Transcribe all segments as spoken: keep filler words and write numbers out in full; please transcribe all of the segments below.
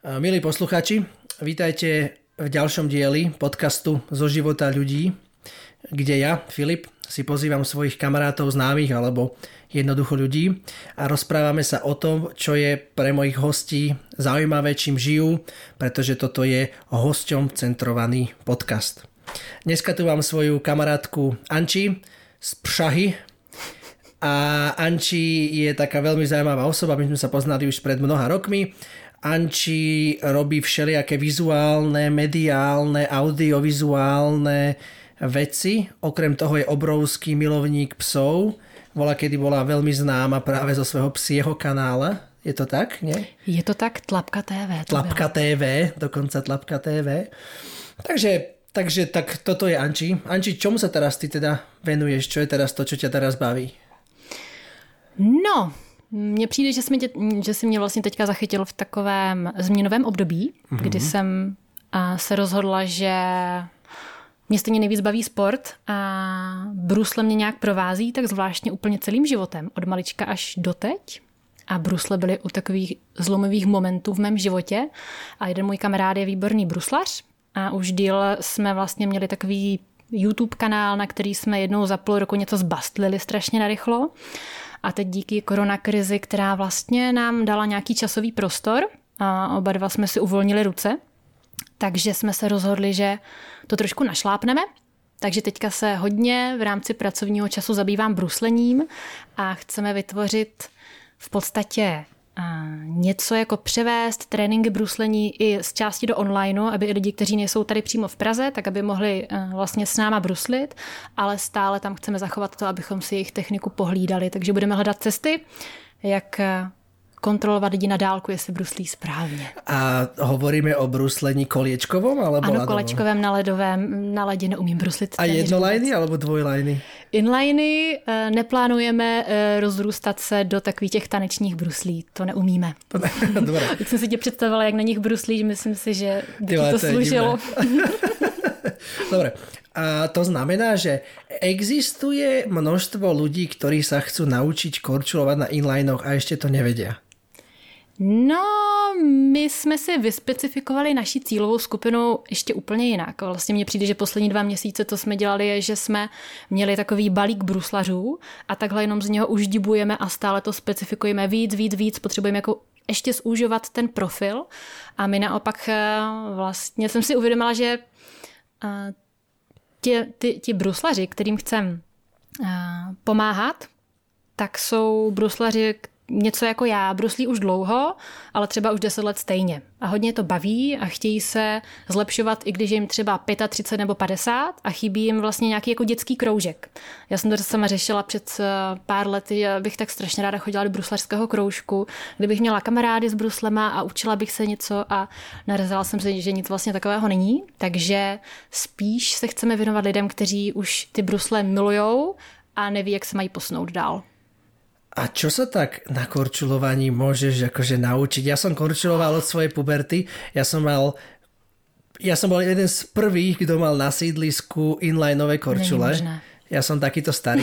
Milí poslucháči, vítajte v ďalšom dieli podcastu Zo života ľudí, kde ja, Filip, si pozývam svojich kamarátov, známych alebo jednoducho ľudí a rozprávame sa o tom, čo je pre mojich hostí zaujímavé, čím žijú, pretože toto je hosťom centrovaný podcast. Dneska tu mám svoju kamarátku Anči z Prahy. A Anči je taká veľmi zaujímavá osoba, my sme sa poznali už pred mnoha rokmi. Anči robí všelijaké vizuálne, mediálne, audiovizuálne veci. Okrem toho je obrovský milovník psov. Bola, kedy bola veľmi známa práve zo svojho psieho kanála. Je to tak, nie? Je to tak, Tlapka té vé. Tlapka té vé, dokonca Tlapka té vé. Takže, takže tak toto je Anči. Anči, čomu sa teraz ty teda venuješ? Čo je teraz to, čo ťa teraz baví? No, mně přijde, že jsi, mě, že jsi mě vlastně teďka zachytil v takovém změnovém období, mm-hmm. kdy jsem se rozhodla, že mě stejně nejvíc baví sport a brusle mě nějak provází, tak zvláštně úplně celým životem, od malička až doteď. A brusle byly u takových zlomových momentů v mém životě. A jeden můj kamarád je výborný bruslař a už díl jsme vlastně měli takový YouTube kanál, na který jsme jednou za půl roku něco zbastlili strašně narychlo. A teď díky koronakrizi, která vlastně nám dala nějaký časový prostor a oba dva jsme si uvolnili ruce, takže jsme se rozhodli, že to trošku našlápneme. Takže teďka se hodně v rámci pracovního času zabývám bruslením a chceme vytvořit v podstatě něco jako převést tréninky bruslení i z části do onlineu, aby i lidi, kteří nejsou tady přímo v Praze, tak aby mohli vlastně s náma bruslit, ale stále tam chceme zachovat to, abychom si jejich techniku pohlídali, takže budeme hledat cesty, jak kontrolovat lidi na dálku, jestli bruslí správně. A hovoríme o bruslení koliečkovom alebo ano, ladovom? Kolečkovém, na ledovém, na ledě neumím bruslit. A jednoliny alebo dvojliny? Inliny neplánujeme rozrůstat se do takových těch tanečních bruslí. To neumíme. Dobre. Jak jsem si tě představila, jak na nich bruslíš, myslím si, že by ti to služilo. Dobre. A to znamená, že existuje množstvo ľudí, ktorí sa chcú naučiť korčulovať na inlinoch a ešte to nevedia. No, my jsme si vyspecifikovali naši cílovou skupinu ještě úplně jinak. Vlastně mně přijde, že poslední dva měsíce to jsme dělali je, že jsme měli takový balík bruslařů a takhle jenom z něho už dibujeme a stále to specifikujeme víc, víc, víc. Potřebujeme jako ještě zúžovat ten profil a my naopak vlastně jsem si uvědomila, že ti, ti, ti bruslaři, kterým chcem pomáhat, tak jsou bruslaři, něco jako já, bruslí už dlouho, ale třeba už deset let stejně. A hodně to baví a chtějí se zlepšovat, i když je jim třeba třicet pět nebo padesát a chybí jim vlastně nějaký jako dětský kroužek. Já jsem to sama řešila před pár lety, že bych tak strašně ráda chodila do bruslařského kroužku, kdybych měla kamarády s bruslema a učila bych se něco a narazila jsem se, že nic vlastně takového není. Takže spíš se chceme věnovat lidem, kteří už ty brusle milujou a neví, jak se mají posunout dál. A čo sa tak na korčulovaní môžeš akože naučiť? Ja som korčuloval od svojej puberty. Ja som mal ja som bol jeden z prvých, kto mal na sídlisku inlineové korčule. Ja som takýto starý.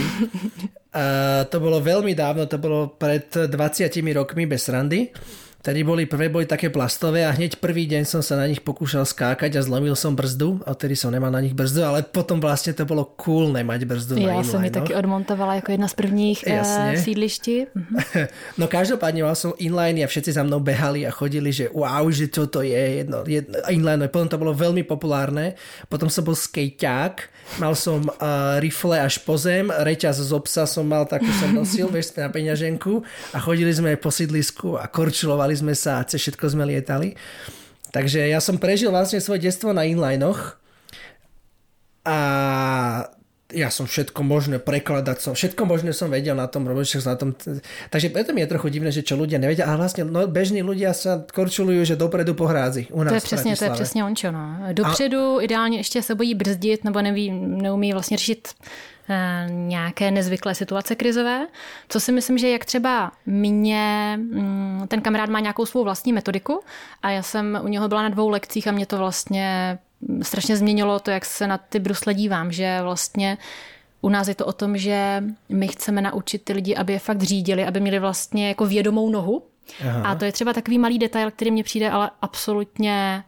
A to bolo veľmi dávno, to bolo pred dvadsiatimi rokmi bez srandy. Tady boli prvé boli také plastové a hneď prvý deň som sa na nich pokúšal skákať a zlomil som brzdu. A tedy som nemal na nich brzdu, ale potom vlastne to bolo cool nemať brzdu na inline. Já jsem ji taky odmontovala jako jedna z prvních uh, sídlišti. No každopádne mal som inline a všetci za mnou behali a chodili, že wow, že toto je jedno, jedno inline. Potom to bolo veľmi populárne. Potom som bol skejťák, mal som uh, rifle až po zem, reťaz z obsa som mal, takú som nosil, vieš, na peňaženku a chodili sme po sídlisku a korčulovali sme sa a cez všetko sme lietali. Takže ja som prežil vlastne svoje detstvo na inlinoch a ja som všetko možné prekladať, som, všetko možné som vedel na tom robiť, na tom. Takže preto mi je trochu divné, že čo ľudia nevedia, ale vlastne no, bežní ľudia sa korčulujú, že dopredu po hrádzi. U nás to je přesně, to je přesně ončo, no. Dopředu a... ideálně ještě se bojí brzdit nebo neví, neumí vlastně řešit nějaké nezvyklé situace krizové. Co si myslím, že jak třeba mě, ten kamarád má nějakou svou vlastní metodiku a já jsem u něho byla na dvou lekcích a mě to vlastně strašně změnilo to, jak se na ty brusle dívám, že vlastně u nás je to o tom, že my chceme naučit ty lidi, aby je fakt řídili, aby měli vlastně jako vědomou nohu Aha. A to je třeba takový malý detail, který mně přijde ale absolutně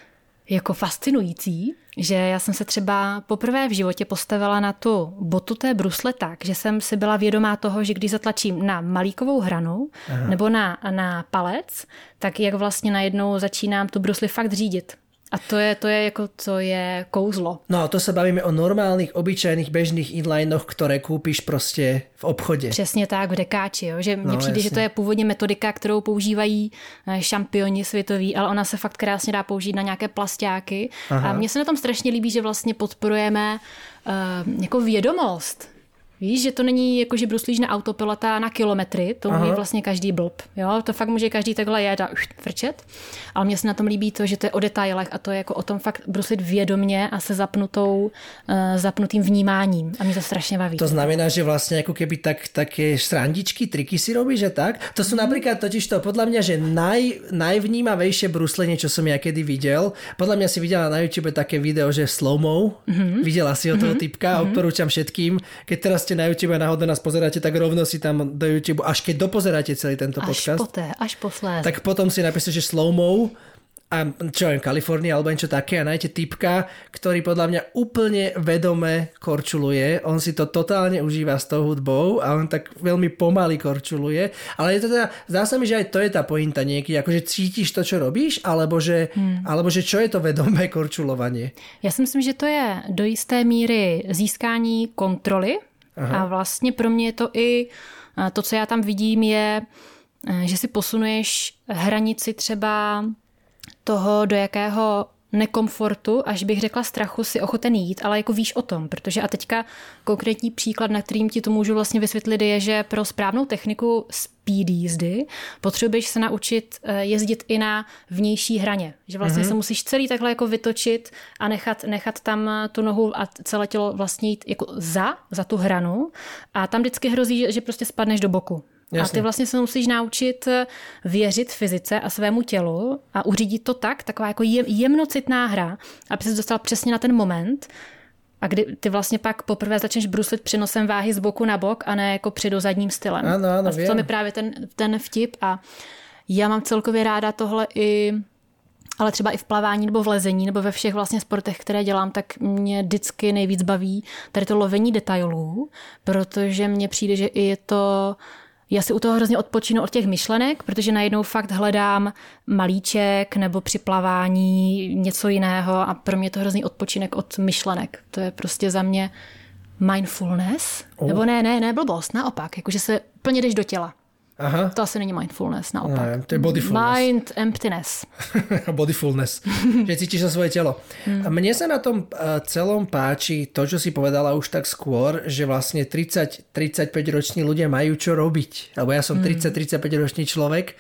jako fascinující, že já jsem se třeba poprvé v životě postavila na tu botu té brusle tak, že jsem si byla vědomá toho, že když zatlačím na malíkovou hranu Aha. nebo na, na palec, tak jak vlastně najednou začínám tu brusli fakt řídit. A to je, to je jako, to je kouzlo. No a to sa bavíme o normálnych, obyčajných, bežných inlinoch, ktoré kúpiš prostě v obchodě. Přesně tak, v dekáči. Jo? Že mně no, přijde, jasně. že to je původně metodika, kterou používají šampioni světoví, ale ona se fakt krásně dá použít na nějaké plasťáky. Aha. A mně se na tom strašně líbí, že vlastně podporujeme uh, jako vědomost. Víš, že to není jako, že bruslíš na autopilota na kilometry, to umí vlastně každý blb. Jo? To fakt může každý takhle jet a frčet. Ale mně se na tom líbí to, že to je o detailech a to je jako o tom fakt bruslit vědomě a se zapnutou, uh, zapnutým vnímáním. A mě to strašně baví. To znamená, že vlastně jako keby tak, také srandičky, triky si robíš, že tak? To sú napríklad totiž to, podľa mňa, že naj, najvnímavejšie bruslenie, čo som ja kedy videl. Podľa mňa si videla na YouTube také video, že slow-mo. Mm-hmm. Videla si od toho mm-hmm. typka a odporúčam všetkým. Keď teraz na YouTube a náhodou nás pozeráte, tak rovno si tam do YouTube, až keď dopozeráte celý tento podcast. Až poté, až posléze. Tak potom si napíšte, že slow-mo a čo viem, Kalifornia alebo niečo také a nájdete typka, ktorý podľa mňa úplne vedome korčuluje. On si to totálne užíva s tou hudbou a on tak veľmi pomaly korčuluje. Ale je to teda, zdá sa mi, že aj to je tá pointa niekedy, akože cítiš to, čo robíš, alebo že, hmm. alebo že čo je to vedomé korčulovanie? Já si myslím, že to je do jisté míry získání kontroly. Aha. A vlastně pro mě je to i to, co já tam vidím, je, že si posunuješ hranici třeba toho, do jakého nekomfortu, až bych řekla strachu, si ochoten jít, ale jako víš o tom, protože a teďka konkrétní příklad, na kterým ti to můžu vlastně vysvětlit, je, že pro správnou techniku speed jízdy potřebuješ se naučit jezdit i na vnější hraně, že vlastně mm-hmm. se musíš celý takhle jako vytočit a nechat, nechat tam tu nohu a celé tělo vlastně jít jako za, za tu hranu a tam vždycky hrozí, že prostě spadneš do boku. Jasně. A ty vlastně se musíš naučit věřit fyzice a svému tělu a uřídit to tak, taková jako jemnocitná hra, aby ses dostal přesně na ten moment a kdy ty vlastně pak poprvé začneš bruslit přenosem váhy z boku na bok a ne jako předozadním stylem. Ano, ano, a to je právě ten, ten vtip a já mám celkově ráda tohle i ale třeba i v plavání nebo v lezení nebo ve všech vlastně sportech, které dělám, tak mě vždycky nejvíc baví tady to lovení detailů, protože mně přijde, že i je to já si u toho hrozně odpočinu od těch myšlenek, protože najednou fakt hledám malíček nebo při plavání něco jiného a pro mě je to hrozný odpočinek od myšlenek. To je prostě za mě mindfulness. Oh. Nebo ne, ne, ne blbost, naopak. Jakože se plně jdeš do těla. Aha. To asi není mindfulness, naopak. Ne, to je bodyfulness. Mind emptiness. Bodyfulness. Že cítiš za svoje telo. Hmm. A mne sa na tom celom páči to, čo si povedala už tak skôr, že vlastne tridsať tridsaťpäť roční ľudia majú čo robiť. Lebo ja som tridsať tridsaťpäť ročný človek,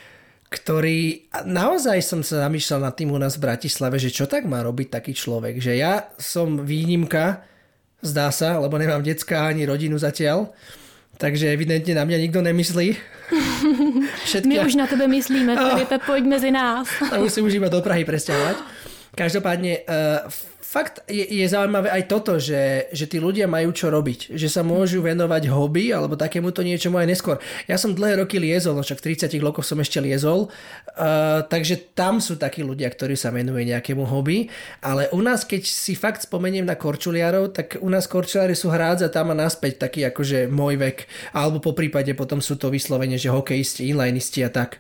ktorý naozaj som sa zamýšľal nad tým u nás v Bratislave, že čo tak má robiť taký človek. Že ja som výnimka, zdá sa, lebo nemám decka ani rodinu zatiaľ. Takže evidentně na mě nikdo nemyslí. Všetky... My už na tebe myslíme, Filipe, pojď mezi nás. A už si můžeme do Prahy presťahovať. Každopádne uh, fakt je, je zaujímavé aj toto, že, že tí ľudia majú čo robiť. Že sa môžu venovať hobby alebo takémuto niečomu aj neskôr. Ja som dlhé roky liezol, no však v tridsiatich rokoch som ešte liezol, uh, takže tam sú takí ľudia, ktorí sa venujú nejakému hobby. Ale u nás, keď si fakt spomeniem na korčuliarov, tak u nás korčuliari sú hrádza tam a naspäť taký akože môj vek. Alebo po prípade potom sú to vyslovene, že hokejisti, inlineisti a tak.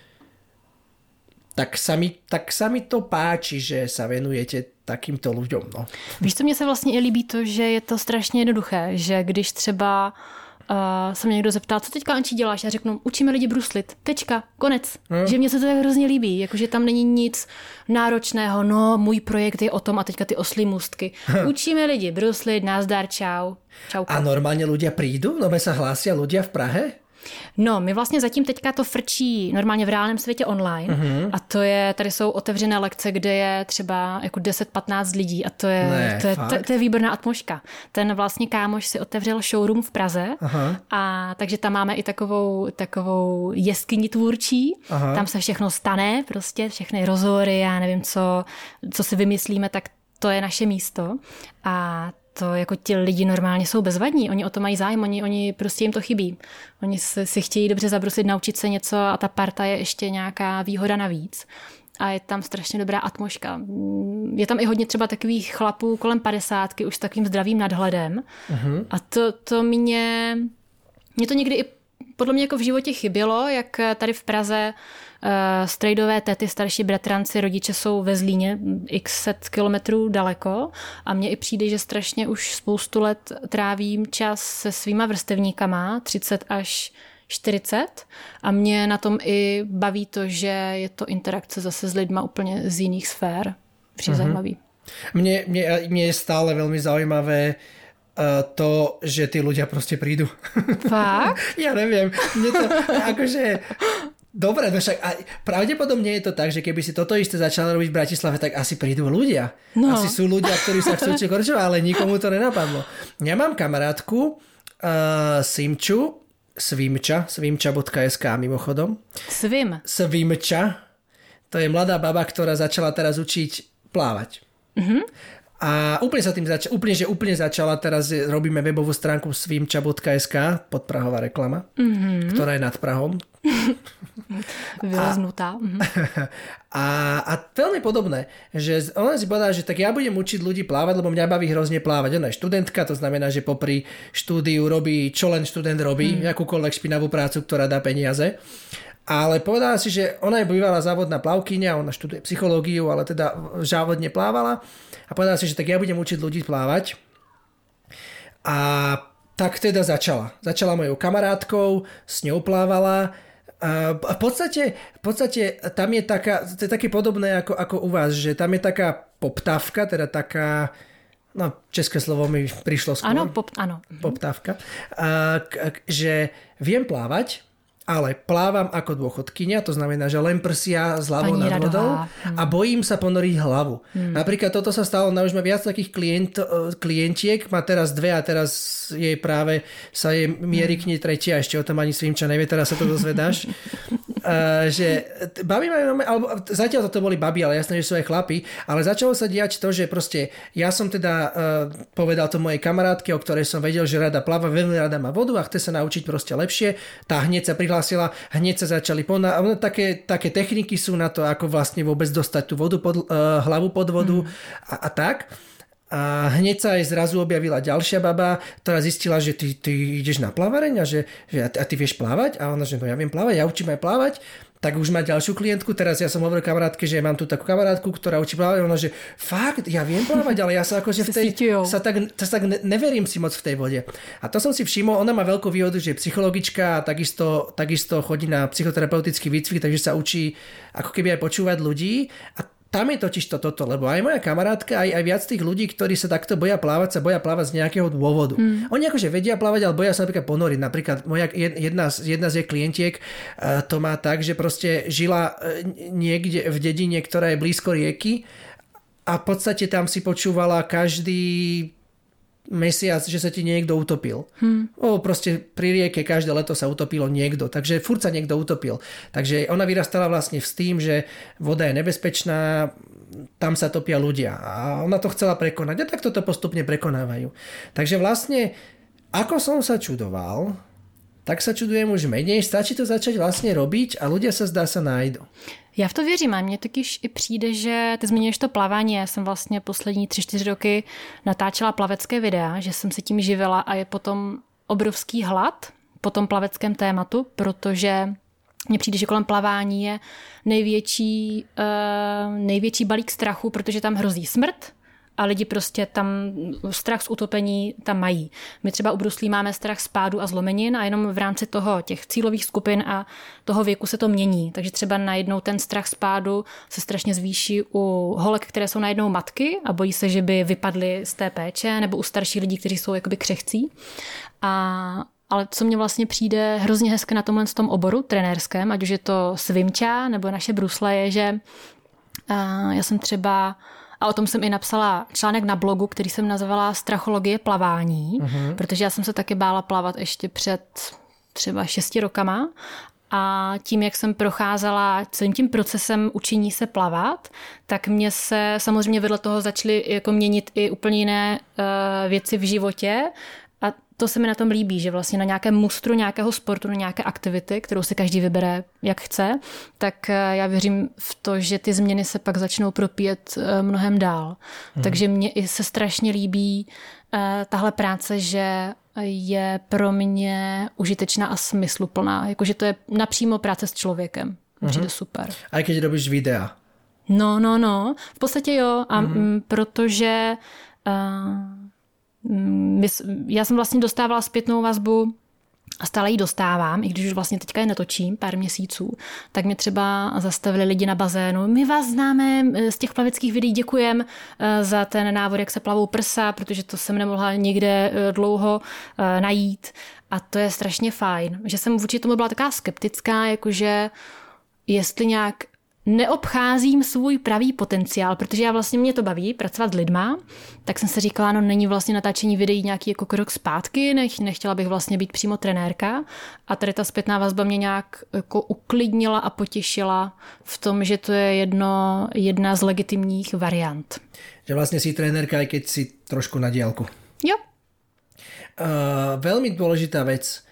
Tak sa, mi, tak sa mi to páči, že sa venujete takýmto ľuďom. No. Víš, co mě se vlastně i líbí to, že je to strašně jednoduché, že když třeba uh, se mě někdo zeptal, co teďka, Ančí, děláš? Já řeknu, učíme lidi bruslit. Tečka, konec. Hmm. Že mně se to tak hrozně líbí, jakože tam není nic náročného, no, můj projekt je o tom a teďka ty oslí můstky. Hmm. Učíme lidi bruslit, nazdar, čau. Čauka. A normálně ľudia prídu? No, sa hlásia ľudia v Prahe? No, my vlastně zatím teďka to frčí normálně v reálném světě online uh-huh. a to je, tady jsou otevřené lekce, kde je třeba jako deset patnáct lidí a to je, ne, to, je to, to je výborná atmosféra. Ten vlastně kámoš si otevřel showroom v Praze uh-huh. a takže tam máme i takovou, takovou jeskyni tvůrčí, uh-huh. tam se všechno stane, prostě všechny rozhovory, já nevím co, co si vymyslíme, tak to je naše místo a to jako ti lidi normálně jsou bezvadní, oni o to mají zájem, oni, oni prostě jim to chybí. Oni si, si chtějí dobře zabrusit, naučit se něco a ta parta je ještě nějaká výhoda navíc. A je tam strašně dobrá atmosféra. Je tam i hodně třeba takových chlapů kolem padesátky, už s takovým zdravým nadhledem. Uh-huh. A to, to mě, mě to někdy i podle mě jako v životě chybělo, jak tady v Praze uh, strejdové tety, starší bratranci, rodiče jsou ve Zlíně x set kilometrů daleko a mně i přijde, že strašně už spoustu let trávím čas se svýma vrstevníkama, třicet až čtyřicet, a mě na tom i baví to, že je to interakce zase s lidma úplně z jiných sfér. Přijde uh-huh. zajímavý. Mne, mne, mne je stále veľmi zaujímavé Uh, to, že tí ľudia proste prídu. Fakt? Ja neviem. Mne to akože... Dobre, no však pravdepodobne je to tak, že keby si toto isté začala robiť v Bratislave, tak asi prídu ľudia. No. Asi sú ľudia, ktorí sa chcú korčovať, ale nikomu to nenapadlo. Ja mám kamarátku uh, Simču, Svimča, svimča bodka es ká mimochodom. Svim. Svimča. To je mladá baba, ktorá začala teraz učiť plávať. Mhm. A úplne sa tým začala, úplne, že úplne začala, teraz robíme webovú stránku svimča bodka es ká, podprahová reklama, mm-hmm. ktorá je nad Prahom. Vyleznutá. A, a veľmi podobné, že ona si povedala, že tak ja budem učiť ľudí plávať, lebo mňa baví hrozne plávať. Ona je študentka, to znamená, že popri štúdiu robí, čo len študent robí, mm. akúkoľvek špinavú prácu, ktorá dá peniaze. Ale povedala si, že ona je bývalá závodná plavkyňa, ona študuje psychológiu, ale teda závodne plávala. A povedala si, že tak ja budem učiť ľudí plávať. A tak teda začala. Začala mojou kamarátkou, s ňou plávala. A v podstate, v podstate tam je taká, to je také podobné ako, ako u vás, že tam je taká poptávka, teda taká, no české slovo mi prišlo skôr. Áno, pop, áno. Poptávka. A, k, že viem plávať, ale plávam ako dôchodkynia, to znamená, že len prsia s hlavou nad vodou a bojím sa ponoriť hlavu. Hmm. Napríklad toto sa stalo, na už má viac takých klient, klientiek, má teraz dve a teraz jej práve sa jej mierí k nej tretia, ešte o tom ani Svimča nevie, teraz sa to dozvedáš. uh, že babi majú, alebo zatiaľ toto boli babi, ale jasné, že sú aj chlapi, ale začalo sa diať to, že proste ja som teda uh, povedal to mojej kamarátke, o ktorej som vedel, že rada pláva, veľmi rada má vodu a chce sa naučiť proste lepšie. Tá hneď sa prihlásila, hneď sa začali poná... také, také techniky sú na to, ako vlastne vôbec dostať tú vodu pod, uh, hlavu pod vodu mm. a, a tak. A hneď sa aj zrazu objavila ďalšia baba, ktorá zistila, že ty, ty ideš na plávareň a že, že a, ty, a ty vieš plávať? A ona, že no ja viem plávať, ja učím aj plávať. Tak už má ďalšiu klientku, teraz ja som hovoril kamarátke, že mám tu takú kamarátku, ktorá učí plávať, ona, že fakt, ja viem plávať, ale ja sa akože v tej, sa tak, sa tak neverím si moc v tej vode. A to som si všimol, ona má veľkú výhodu, že je psychologička a takisto, takisto chodí na psychoterapeutický výcvik, takže sa učí ako keby aj počúvať ľudí. A tam je totiž to toto, lebo aj moja kamarátka, aj, aj viac tých ľudí, ktorí sa takto boja plávať, sa boja plávať z nejakého dôvodu. Mm. Oni akože vedia plávať, ale boja sa napríklad ponoriť. Napríklad moja, jedna, jedna z jej klientiek uh, to má tak, že proste žila uh, niekde v dedine, ktorá je blízko rieky a v podstate tam si počúvala každý mesiac, že sa ti niekto utopil. Hmm. O, proste pri rieke každé leto sa utopilo niekto, takže furt sa niekto utopil. Takže ona vyrastala vlastne s tým, že voda je nebezpečná, tam sa topia ľudia a ona to chcela prekonať a tak toto postupne prekonávajú. Takže vlastne, ako som sa čudoval, tak sa čudujem už menej, stačí to začať vlastne robiť a ľudia sa zdá sa nájdu. Já v to věřím a mně totiž i přijde, že ty zmiňuješ to plavání. Já jsem vlastně poslední tři, čtyři roky natáčela plavecké videa, že jsem se tím živila a je potom obrovský hlad po tom plaveckém tématu, protože mně přijde, že kolem plavání je největší, uh, největší balík strachu, protože tam hrozí smrt a lidi prostě tam strach z utopení tam mají. My třeba u bruslí máme strach z pádu a zlomenin a jenom v rámci toho těch cílových skupin a toho věku se to mění. Takže třeba najednou ten strach z pádu se strašně zvýší u holek, které jsou najednou matky a bojí se, že by vypadly z té péče, nebo u starších lidí, kteří jsou jakoby křehcí. A ale co mně vlastně přijde hrozně hezké na tomhle tom oboru trenérském, ať už je to Svimča nebo naše brusle, je, že já jsem třeba a o tom jsem i napsala článek na blogu, který jsem nazvala Strachologie plavání, uh-huh. protože já jsem se taky bála plavat ještě před třeba šesti rokama a tím, jak jsem procházela celým tím procesem učení se plavat, tak mě se samozřejmě vedle toho začaly jako měnit i úplně jiné uh, věci v životě. A to se mi na tom líbí, že vlastně na nějakém mustru nějakého sportu, na nějaké aktivity, kterou si každý vybere, jak chce, tak já věřím v to, že ty změny se pak začnou propíjet mnohem dál. Hmm. Takže mně i se strašně líbí tahle práce, že je pro mě užitečná a smysluplná. Jakože to je napřímo práce s člověkem. Určitě hmm. super. A když robíš videa? No, no, no. V podstatě jo. A hmm. protože... Uh, já jsem vlastně dostávala zpětnou vazbu a stále ji dostávám, i když už vlastně teďka je netočím pár měsíců, tak mě třeba zastavili lidi na bazénu. My vás známe z těch plaveckých videí, děkujem za ten návod, jak se plavou prsa, protože to jsem nemohla nikde dlouho najít. A to je strašně fajn, že jsem vůči tomu byla taková skeptická, jakože jestli nějak neobcházím svůj pravý potenciál, protože já vlastně mě to baví pracovat s lidma, tak jsem se říkala, no není vlastně natáčení videí nějaký jako krok zpátky, nech, nechtěla bych vlastně být přímo trenérka a tady ta zpětná vazba mě nějak jako uklidnila a potěšila v tom, že to je jedno, jedna z legitimních variant. Že vlastně si trenérka, aj keď si trošku na diaľku. Jo. Uh, veľmi dôležitá vec.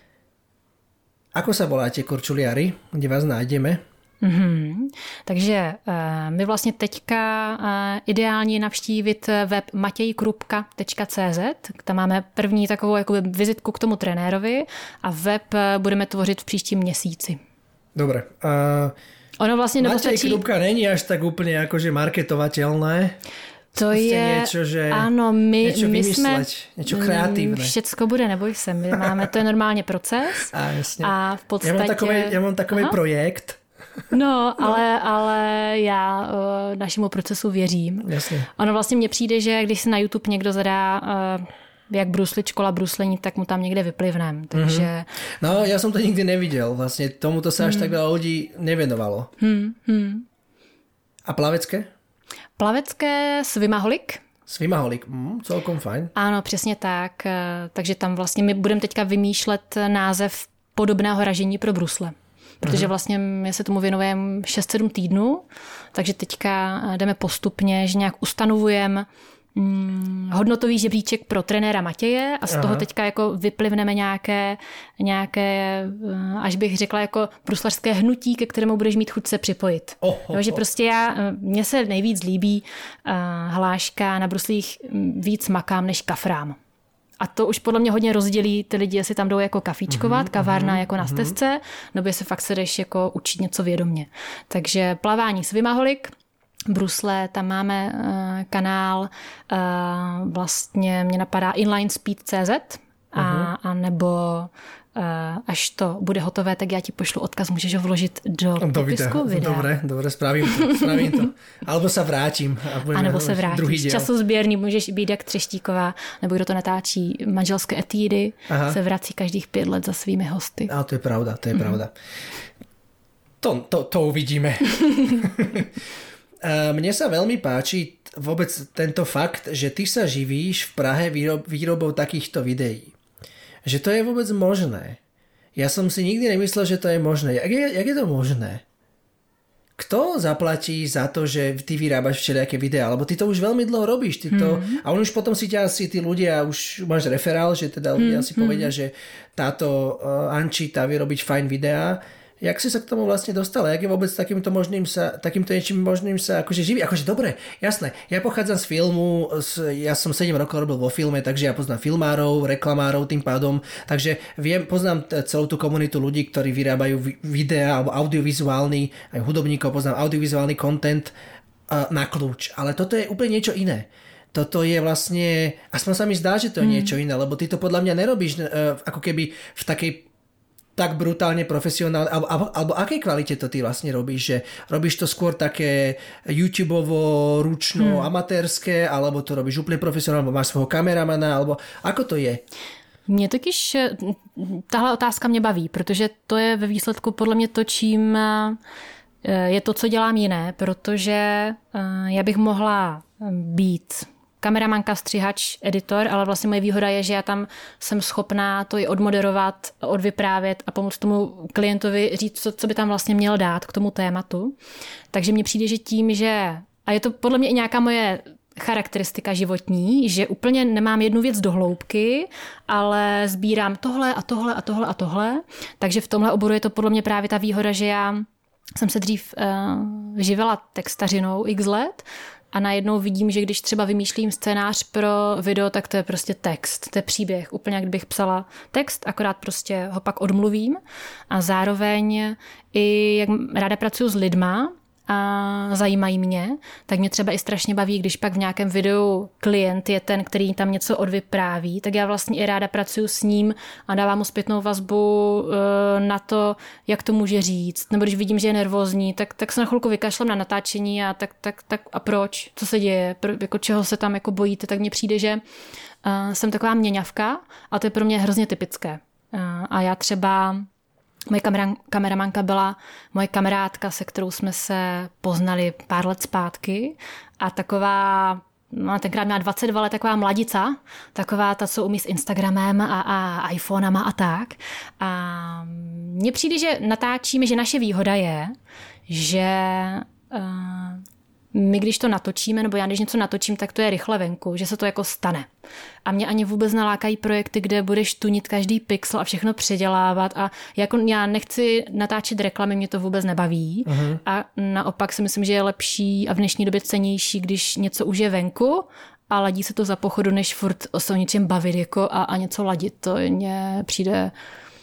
Ako sa voláte, korčuliari? Kde vás nájdeme? Mm-hmm. Takže uh, my vlastně teďka uh, ideálně navštívit web matěj krupka tečka cé zet. Tam máme první takovou jakoby vizitku k tomu trenérovi a web uh, budeme tvořit v příštím měsíci. Dobre. Uh, ono vlastně Matěj Krupka není až tak úplně jakože marketovatelné. To prostě je, něco, že ano, my, něco my vymyslet, jsme, něco kreativné. Všecko bude, neboj se, my máme, to je normálně proces. A, jasně. A v podstatě... Já mám takový, já mám takový projekt. No, ale, ale já uh, našemu procesu věřím. Jasně. Ono vlastně mně přijde, že když se na YouTube někdo zadá uh, jak bruslit, škola bruslení, tak mu tam někde vyplivnem. Takže... Mm-hmm. No, já jsem to nikdy neviděl. Vlastně tomuto se až mm. tak veľa lidí nevěnovalo. Hmm, hmm. A plavecké? Plavecké Swimaholik. Swimaholik, mm, celkom fajn. Ano, přesně tak. Takže tam vlastně my budeme teďka vymýšlet název podobného ražení pro brusle. Protože vlastně my se tomu věnujeme šest sedm týdnů, takže teďka jdeme postupně, že nějak ustanovujeme hm, hodnotový žebříček pro trenéra Matěje a z Aha. toho teďka jako vyplivneme nějaké, nějaké, až bych řekla, jako bruslařské hnutí, ke kterému budeš mít chuť se připojit. Oh, oh, jo, že prostě já, mně se nejvíc líbí uh, hláška na bruslích víc makám než kafrám. A to už podle mě hodně rozdělí ty lidi, jestli tam jdou jako kafíčkovat, mm-hmm, kavárna mm-hmm, jako na stezce, nebo jestli fakt se jdeš jako učit něco vědomě. Takže plavání Swimaholik, brusle, tam máme uh, kanál, uh, vlastně mě napadá inlinespeed tečka cé zet a, mm-hmm. a nebo uh, až to bude hotové, tak já ti pošlu odkaz, můžeš ho vložit do, do popisku videa. Dobre, dobre, spravím to, spravím to. Alebo sa vrátim. A, a nebo se vrátíš. Časozběrný, můžeš být jak Třeštíková, nebo kdo to natáčí manželské etídy, Aha. se vrací každých pět let za svými hosty. A to je pravda, to je mm. pravda. To, to, to uvidíme. Mne sa veľmi páči vôbec tento fakt, že ty sa živíš v Prahe výrob, výrobou takýchto videí. Že to je vôbec možné. Ja som si nikdy nemyslel, že to je možné. Jak je, jak je to možné? Kto zaplatí za to, že ty vyrábaš všelijaké videá? Lebo ty to už veľmi dlho robíš. Ty to, hmm. A on už potom si ťa asi tí ľudia, už máš referál, že teda ľudia hmm. si povedia, že táto uh, Anči tá vie robiť fajn videá. Jak si sa k tomu vlastne dostala? Jak je vôbec takýmto možným sa, takýmto niečím možným sa akože živí? Akože dobre, jasné. Ja pochádzam z filmu, z, ja som sedem rokov robil vo filme, takže ja poznám filmárov, reklamárov tým pádom, takže viem, poznám celú tú komunitu ľudí, ktorí vyrábajú videá alebo audiovizuálny, aj hudobníkov, poznám audiovizuálny content uh, na kľúč. Ale toto je úplne niečo iné. Toto je vlastne, aspoň sa mi zdá, že to je hmm. niečo iné, lebo ty to podľa mňa nerobíš uh, ako keby v takej tak brutálne profesionálne, alebo, alebo, alebo akej kvalite to ty vlastne robíš, že robíš to skôr také YouTubeovo, ručno, hmm. amatérske, alebo to robíš úplne profesionálne, alebo máš svojho kameramana, alebo ako to je? Mě totiž tahle otázka mě baví, protože to je ve výsledku podle mě to, čím je to, co dělám jiné, protože já bych mohla být kameramanka, střihač, editor, ale vlastně moje výhoda je, že já tam jsem schopná to i odmoderovat, odvyprávět a pomoct tomu klientovi říct, co, co by tam vlastně měl dát k tomu tématu. Takže mně přijde, že tím, že... A je to podle mě i nějaká moje charakteristika životní, že úplně nemám jednu věc do hloubky, ale sbírám tohle a tohle a tohle a tohle. Takže v tomhle oboru je to podle mě právě ta výhoda, že já jsem se dřív uh, živila textařinou x let a najednou vidím, že když třeba vymýšlím scénář pro video, tak to je prostě text, to je příběh. Úplně jak kdybych psala text, akorát prostě ho pak odmluvím. A zároveň i jak ráda pracuji s lidma, a zajímají mě, tak mě třeba i strašně baví, když pak v nějakém videu klient je ten, který tam něco odvypráví, tak já vlastně i ráda pracuji s ním a dávám mu zpětnou vazbu na to, jak to může říct. Nebo když vidím, že je nervózní, tak, tak se na chvilku vykašlem na natáčení a tak, tak, tak a proč? Co se děje? Pro, jako čeho se tam jako bojíte? Tak mně přijde, že uh, jsem taková měňavka a to je pro mě hrozně typické. Uh, a já třeba Moje kamera, kameramanka byla moje kamarádka, se kterou jsme se poznali pár let zpátky a taková, no, tenkrát měla dvacet dva let, taková mladica, taková ta, co umí s Instagramem a, a iPhonama a tak. A mně přijde, že natáčíme, že naše výhoda je, že uh, my když to natočíme, nebo já když něco natočím, tak to je rychle venku, že se to jako stane. A mě ani vůbec nalákají projekty, kde budeš tunit každý pixel a všechno předělávat a jako já nechci natáčet reklamy, mě to vůbec nebaví. Uh-huh. A naopak si myslím, že je lepší a v dnešní době cenější, když něco už je venku a ladí se to za pochodu, než furt se o něčem bavit jako a, a něco ladit. To mně přijde,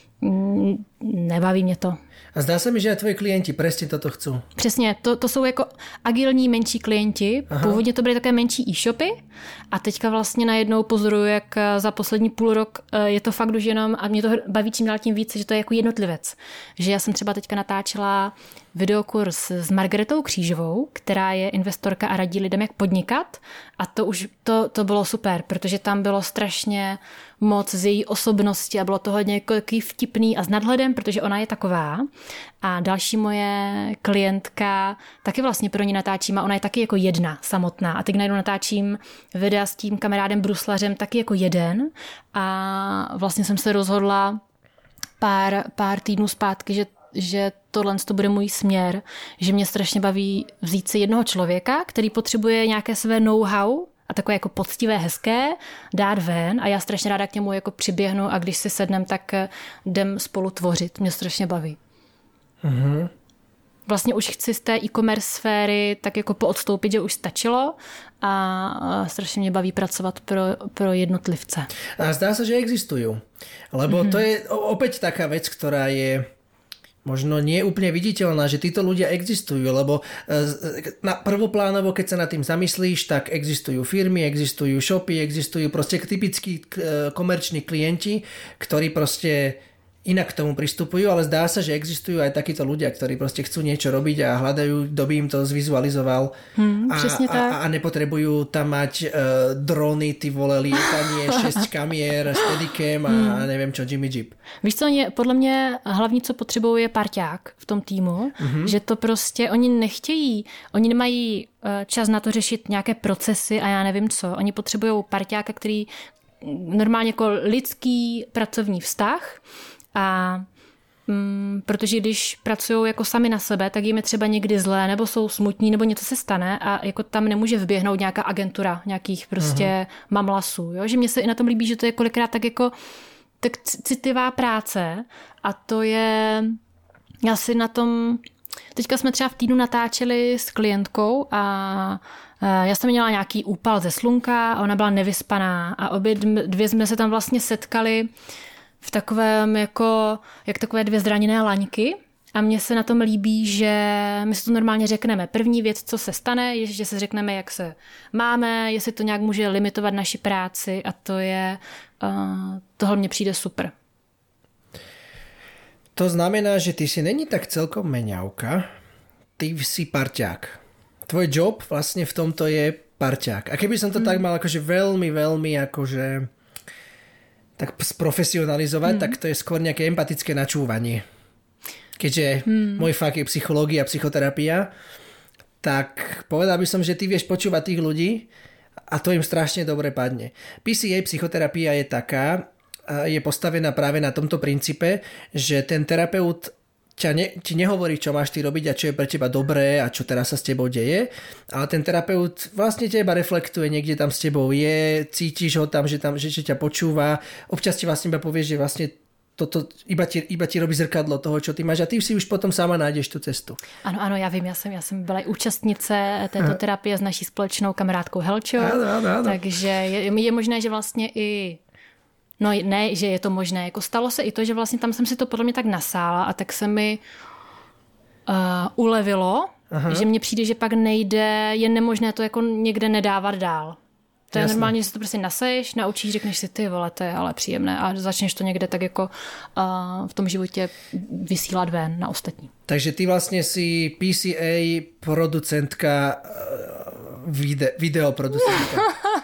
mm, nebaví mě to. A zdá se mi, že aj tvoji klienti presne toto chcú. Přesně, to, to jsou jako agilní menší klienti. Aha. Původně to byly také menší e-shopy a teďka vlastně najednou pozoruju, jak za poslední půl rok je to fakt už jenom, a mě to baví čím dál tím víc, že to je jako jednotlivec. Že já jsem třeba teďka natáčela videokurs s Margaretou Křížovou, která je investorka a radí lidem, jak podnikat. A to už to, to bylo super, protože tam bylo strašně moc z její osobnosti a bylo to hodně jako vtipný a s nadhledem, protože ona je taková. A další moje klientka taky vlastně pro ní natáčím a ona je taky jako jedna samotná. A teď najednou natáčím videa s tím kamarádem bruslařem taky jako jeden. A vlastně jsem se rozhodla pár, pár týdnů zpátky, že že tohle to bude můj směr, že mě strašně baví vzít si jednoho člověka, který potřebuje nějaké své know-how a takové jako poctivé, hezké, dát ven a já strašně ráda k němu jako přiběhnu a když si sednem, tak jdem spolu tvořit. Mě strašně baví. Mm-hmm. Vlastně už chci z té e-commerce sféry tak jako poodstoupit, že už stačilo a strašně mě baví pracovat pro, pro jednotlivce. A zdá se, že existují. Lebo mm-hmm. to je opäť taká vec, ktorá je možno nie úplne viditeľná, že títo ľudia existujú, lebo na prvoplánovo, keď sa nad tým zamyslíš, tak existujú firmy, existujú shopy, existujú proste typickí komerční klienti, ktorí proste inak k tomu pristupujú, ale zdá sa, že existujú aj takíto ľudia, ktorí proste chcú niečo robiť a hľadajú, kto by im to zvizualizoval hmm, a, a, a nepotrebujú tam mať uh, drony, ty vole, lietanie, šesť kamier, steadicam a, hmm. a neviem čo, Jimmy Jeep. Víš co, oni, podle mě hlavní, co potřebují, je parťák v tom týmu, mm-hmm. že to prostě oni nechtějí, oni nemají čas na to řešit nějaké procesy a já nevím co. Oni potřebují parťáka, který normálně jako lidský pracovní vztah. A mm, protože když pracují jako sami na sebe, tak jim je třeba někdy zlé, nebo jsou smutní, nebo něco se stane a jako tam nemůže vběhnout nějaká agentura nějakých prostě uh-huh. mamlasů. Jo? Že mně se i na tom líbí, že to je kolikrát tak jako tak citlivá práce a to je, já si na tom, teďka jsme třeba v týdnu natáčeli s klientkou a já jsem měla nějaký úpal ze slunka a ona byla nevyspaná a obě dvě jsme se tam vlastně setkali v takovém jako, jak takové dvě zraněné laňky a mně se na tom líbí, že my si to normálně řekneme. První věc, co se stane, je, že se řekneme, jak se máme, jestli to nějak může limitovat naši práci a to je, uh, tohle mně přijde super. To znamená, že ty si není tak celkom meňavka, ty si parťák. Tvoj job vlastne v tomto je parťák. A keby som to mm. tak mal akože veľmi, veľmi akože tak sprofesionalizovať, mm. tak to je skôr nejaké empatické načúvanie. Keďže mm. môj fakt je psychológia a psychoterapia, tak povedal by som, že ty vieš počúvať tých ľudí a to im strašne dobre padne. pé cé á psychoterapia je taká, je postavená práve na tomto princípe, že ten terapeut ťa ne, ti nehovorí, čo máš ty robiť a čo je pre teba dobré a čo teraz sa s tebou deje, ale ten terapeut vlastne teba reflektuje, niekde tam s tebou je, cítiš ho tam, že, tam, že, že ťa počúva, občas ti vlastne iba povie, že vlastne toto iba ti, iba ti robí zrkadlo toho, čo ty máš a ty si už potom sama nájdeš tu cestu. Ano, ano, já vím, já jsem, já jsem byla i účastnice této terapie s naší společnou kamarádkou Helčou, ano, ano, ano. takže je, je možné, že vlastně i no ne, že je to možné. Jako stalo se i to, že vlastně tam jsem si to podle mě tak nasála a tak se mi uh, ulevilo, aha, že mně přijde, že pak nejde, je nemožné to jako někde nedávat dál. To je Jasne. Normálně, že si to prostě naseješ, naučíš, řekneš si, ty vole, to je ale příjemné a začneš to někde tak jako uh, v tom životě vysílat ven na ostatní. Takže ty vlastně si pé cé á producentka, vide, videoproducentka.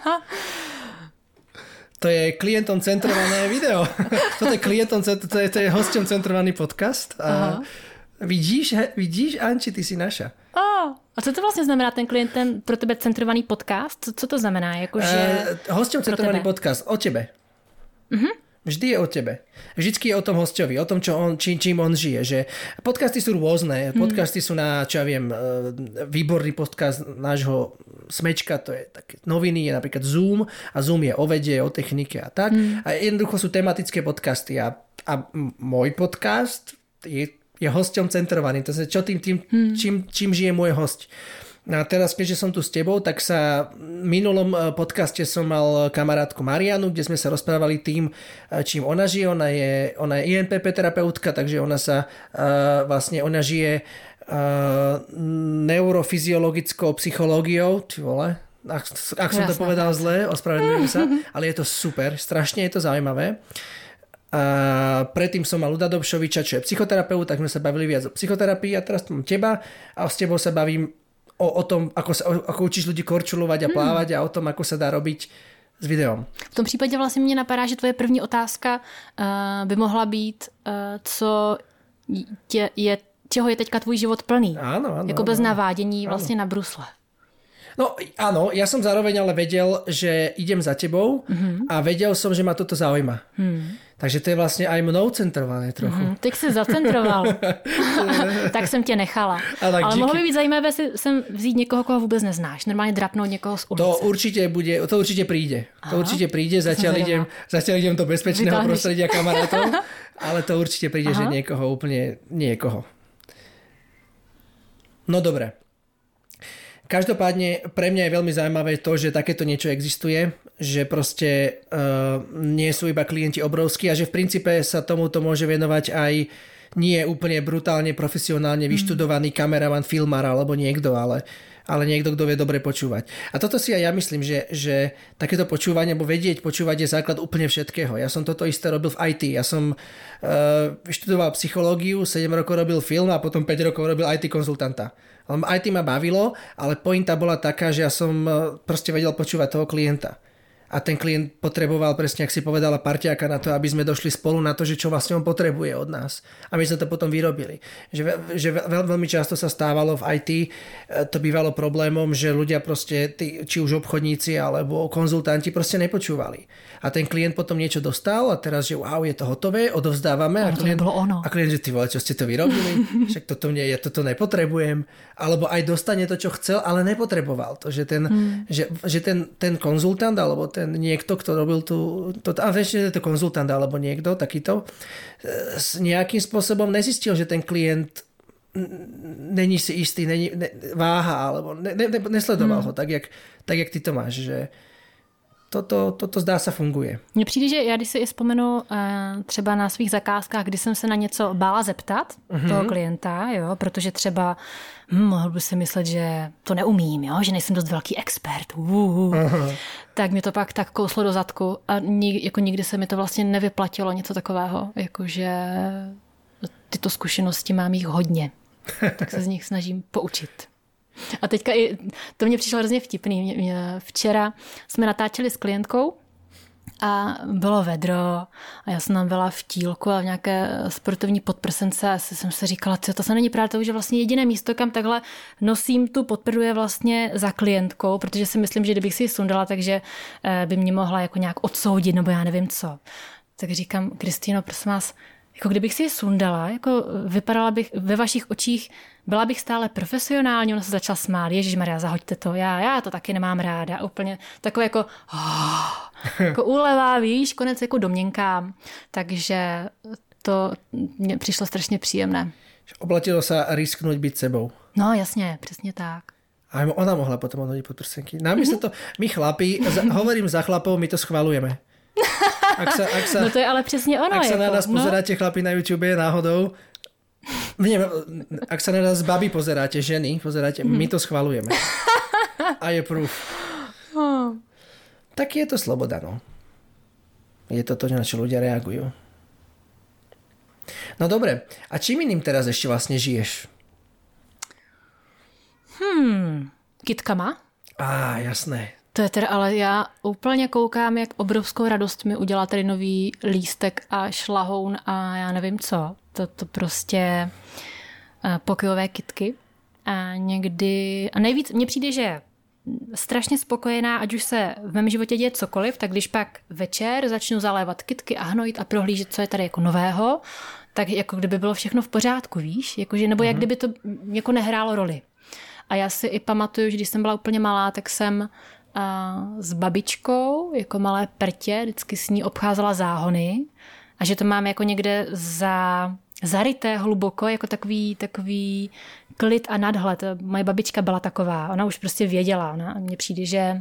To je klientom centrované video. Toto je klientom, to je, to je hosťom centrovaný podcast. A vidíš, he, vidíš, Anči, ty si naša. Oh, a co to vlastně znamená ten klientem pro tebe centrovaný podcast? Co, co to znamená? Jako, že uh, hosťom centrovaný podcast o tebe. Mhm. Vždy je o tebe. Vždycky je o tom hosťovi, o tom, čo on, či, čím on žije. Že podcasty sú rôzne. Podcasty hmm. sú na, čo ja viem, výborný podcast nášho Smečka, to je také noviny, je napríklad Zoom a Zoom je o vede, o technike a tak. Hmm. A jednoducho sú tematické podcasty a, a môj podcast je, je hosťom centrovaný. To znamená, čo tým, tým, hmm. čím, čím žije môj hosť. A teraz, keďže som tu s tebou, tak sa v minulom podcaste som mal kamarátku Marianu, kde sme sa rozprávali tým, čím ona žije. Ona je, ona je í en pé pé terapeutka, takže ona sa uh, vlastne, ona žije uh, neurofyziologickou psychológiou. Ty vole, ak, ak som to povedal zle, ospravedlňujem sa, ale je to super, strašne je to zaujímavé. A predtým som mal Luda Dobšoviča, čo je psychoterapeut, tak sme sa bavili viac o psychoterapii a teraz mám teba a s tebou sa bavím O, o tom, ako, sa, ako učíš ľudí korčulovať a plávať hmm. a o tom, ako sa dá robiť s videom. V tom případě vlastně mě napadá, že tvoje první otázka uh, by mohla být, uh, co tě, je, čeho je teďka tvůj život plný. Áno, áno. Jako bez navádění vlastně na brusle. No áno, ja som zároveň ale vedel, že idem za tebou mm-hmm. a vedel som, že ma toto zaujíma. Mm. Takže to je vlastně aj mnou centrované trochu. Mm, teď jsi zacentroval. Tak jsem tě nechala. Ale díky. Mohlo by být zajímavé si sem vzít někoho, koho vůbec neznáš. Normálně drapnout někoho z ulice. To určitě bude, to určitě príde. Aha. To určitě príde. Zatiaľ idem, zatiaľ idem do bezpečného Vytáhneš. Prostredia kamarátov, ale to určitě príde, Aha. že niekoho úplne niekoho. No dobre. Každopádne pre mňa je veľmi zaujímavé to, že takéto niečo existuje, že proste uh, nie sú iba klienti obrovskí a že v princípe sa tomuto môže venovať aj nie úplne brutálne profesionálne vyštudovaný kameraman, filmár alebo niekto, ale, ale niekto, kto vie dobre počúvať. A toto si aj ja myslím, že, že takéto počúvanie, alebo vedieť počúvať je základ úplne všetkého. Ja som toto isté robil v í té. Ja som uh, vyštudoval psychológiu, sedem rokov robil film a potom päť rokov robil í té konzultanta. í té ma bavilo, ale pointa bola taká, že ja som proste vedel počúvať toho klienta. A ten klient potreboval, presne, ak si povedala, parťáka na to, aby sme došli spolu na to, že čo vlastne on potrebuje od nás. A my sme to potom vyrobili. Že, že veľ, veľmi často sa stávalo v í té, to bývalo problémom, že ľudia proste, tí, či už obchodníci alebo konzultanti proste nepočúvali. A ten klient potom niečo dostal a teraz, že wow, je to hotové, odovzdávame. A klient, a klient, že ty vole, čo ste to vyrobili? Však toto mne, ja toto nepotrebujem. Alebo aj dostane to, čo chcel, ale nepotreboval to. Že ten, hmm. že, že ten, ten konzultant alebo ten niekto, kto robil tu, to, a väčšine je to konzultant alebo niekto takýto, s nejakým spôsobom nezistil, že ten klient není si istý, není, ne, váha, alebo ne, ne, nesledoval hmm. ho tak jak, tak, jak ty to máš, že toto, toto zdá se funguje. Mně přijde, že já když si vzpomenu třeba na svých zakázkách, kdy jsem se na něco bála zeptat mm-hmm. toho klienta, jo, protože třeba hm, mohl by si myslet, že to neumím, jo, že nejsem dost velký expert, uh, tak mě to pak tak kouslo do zadku a nik, jako nikdy se mi to vlastně nevyplatilo něco takového, jakože tyto zkušenosti mám jich hodně, tak se z nich snažím poučit. A teďka i, to mě přišlo hrozně vtipný. Včera jsme natáčeli s klientkou a bylo vedro a já jsem tam byla v tílku a v nějaké sportovní podprsence a jsem si říkala, co to se není právě to, že vlastně jediné místo, kam takhle nosím tu podprdu je vlastně za klientkou, protože si myslím, že kdybych si ji sundala, takže by mě mohla jako nějak odsoudit nebo já nevím co. Tak říkám, Kristýno, prosím vás, jako kdybych si ji sundala, jako vypadala bych ve vašich očích, byla bych stále profesionální, ona se začala smát, ježišmarja, zahoďte to, já, já to taky nemám ráda, úplně takové jako, oh, jako úleva, víš, konec jako domněnkám, takže to mě přišlo strašně příjemné. Oblatilo se risknout být sebou. No jasně, přesně tak. A ona mohla potom odhodit podprsenky. Nám mm-hmm. to, my chlapi, hovorím za chlapov, my to schvalujeme. Ak sa, ak sa, no to je ale přesně ono. Ak sa jako, na nás no? pozeráte chlapi na YouTube náhodou, neviem, ak sa na nás babi pozeráte, ženy, pozeráte, mm. my to schvalujeme. A je proof. Oh. Tak je to sloboda, no. Je to to, na čo ľudia reagujú. No dobre, a čím iným teraz ešte vlastne žiješ? Hmm, kytkama. Á, jasné. To je teda, ale já úplně koukám, jak obrovskou radost mi udělá tady nový lístek a šlahoun a já nevím co. To, to prostě pokojové kytky. A někdy, a nejvíc mně přijde, že strašně spokojená, ať už se v mém životě děje cokoliv, tak když pak večer začnu zalévat kytky a hnojit a prohlížet, co je tady jako nového, tak jako kdyby bylo všechno v pořádku, víš? Jakože, nebo jak kdyby to jako nehrálo roli. A já si i pamatuju, že když jsem byla úplně malá, tak jsem a s babičkou, jako malé prtě, vždycky s ní obcházela záhony a že to mám jako někde za, zaryté hluboko, jako takový, takový klid a nadhled. Moje babička byla taková, ona už prostě věděla. Ona, mně přijde, že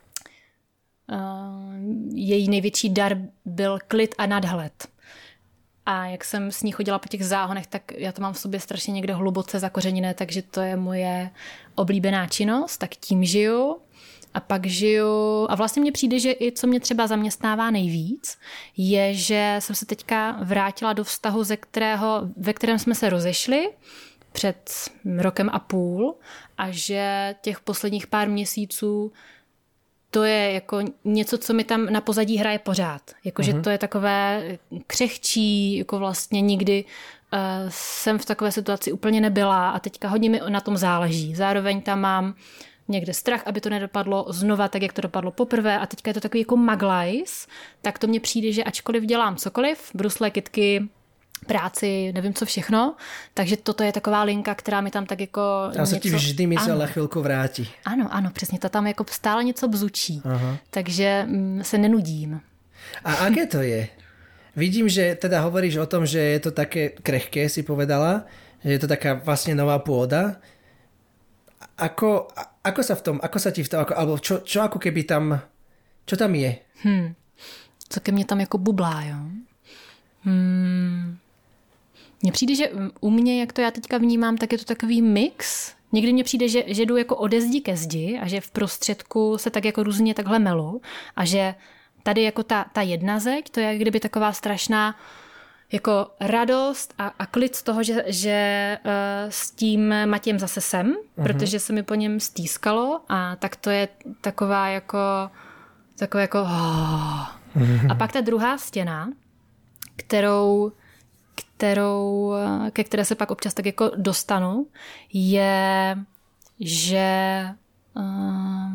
uh, její největší dar byl klid a nadhled. A jak jsem s ní chodila po těch záhonech, tak já to mám v sobě strašně někde hluboce zakořeněné, takže to je moje oblíbená činnost, tak tím žiju. A pak žiju, a vlastně mně přijde, že i co mě třeba zaměstnává nejvíc, je, že jsem se teďka vrátila do vztahu, ze kterého, ve kterém jsme se rozešli před rokem a půl a že těch posledních pár měsíců to je jako něco, co mi tam na pozadí hraje pořád. Jakože uh-huh. to je takové křehčí, jako vlastně nikdy uh, jsem v takové situaci úplně nebyla a teďka hodně mi na tom záleží. Zároveň tam mám někde strach, aby to nedopadlo znova tak, jak to dopadlo poprvé a teďka je to takový jako maglajs, tak to mně přijde, že ačkoliv dělám cokoliv, bruslé, kytky, práci, nevím co všechno, takže toto je taková linka, která mi tam tak jako a něco... se ti vždy mysl na chvilku vrátí. Ano, ano, přesně, to tam jako stále něco bzučí, aha. takže mm, se nenudím. A aké to je? Vidím, že teda hovoríš o tom, že je to také krehké, si povedala, že je to taká vlastně nová pôda. Ako, ako sa v tom, ako sa ti v tom, ako, alebo čo, čo ako keby tam, čo tam je? Hmm. Co ke mně tam jako bublá, jo? Hmm. Mně přijde, že u mě, jak to já teďka vnímám, tak je to takový mix. Někdy mně přijde, že, že jdu jako ode zdi ke zdi a že v prostředku se tak jako různě takhle melu a že tady jako ta, ta jedna zeď, to je kdyby taková strašná jako radost a, a klid z toho, že, že uh, s tím Matějem zase jsem, uh-huh. protože se mi po něm stýskalo a tak to je taková jako takové jako oh. uh-huh. A pak ta druhá stěna, kterou, kterou, ke které se pak občas tak jako dostanu, je, že uh,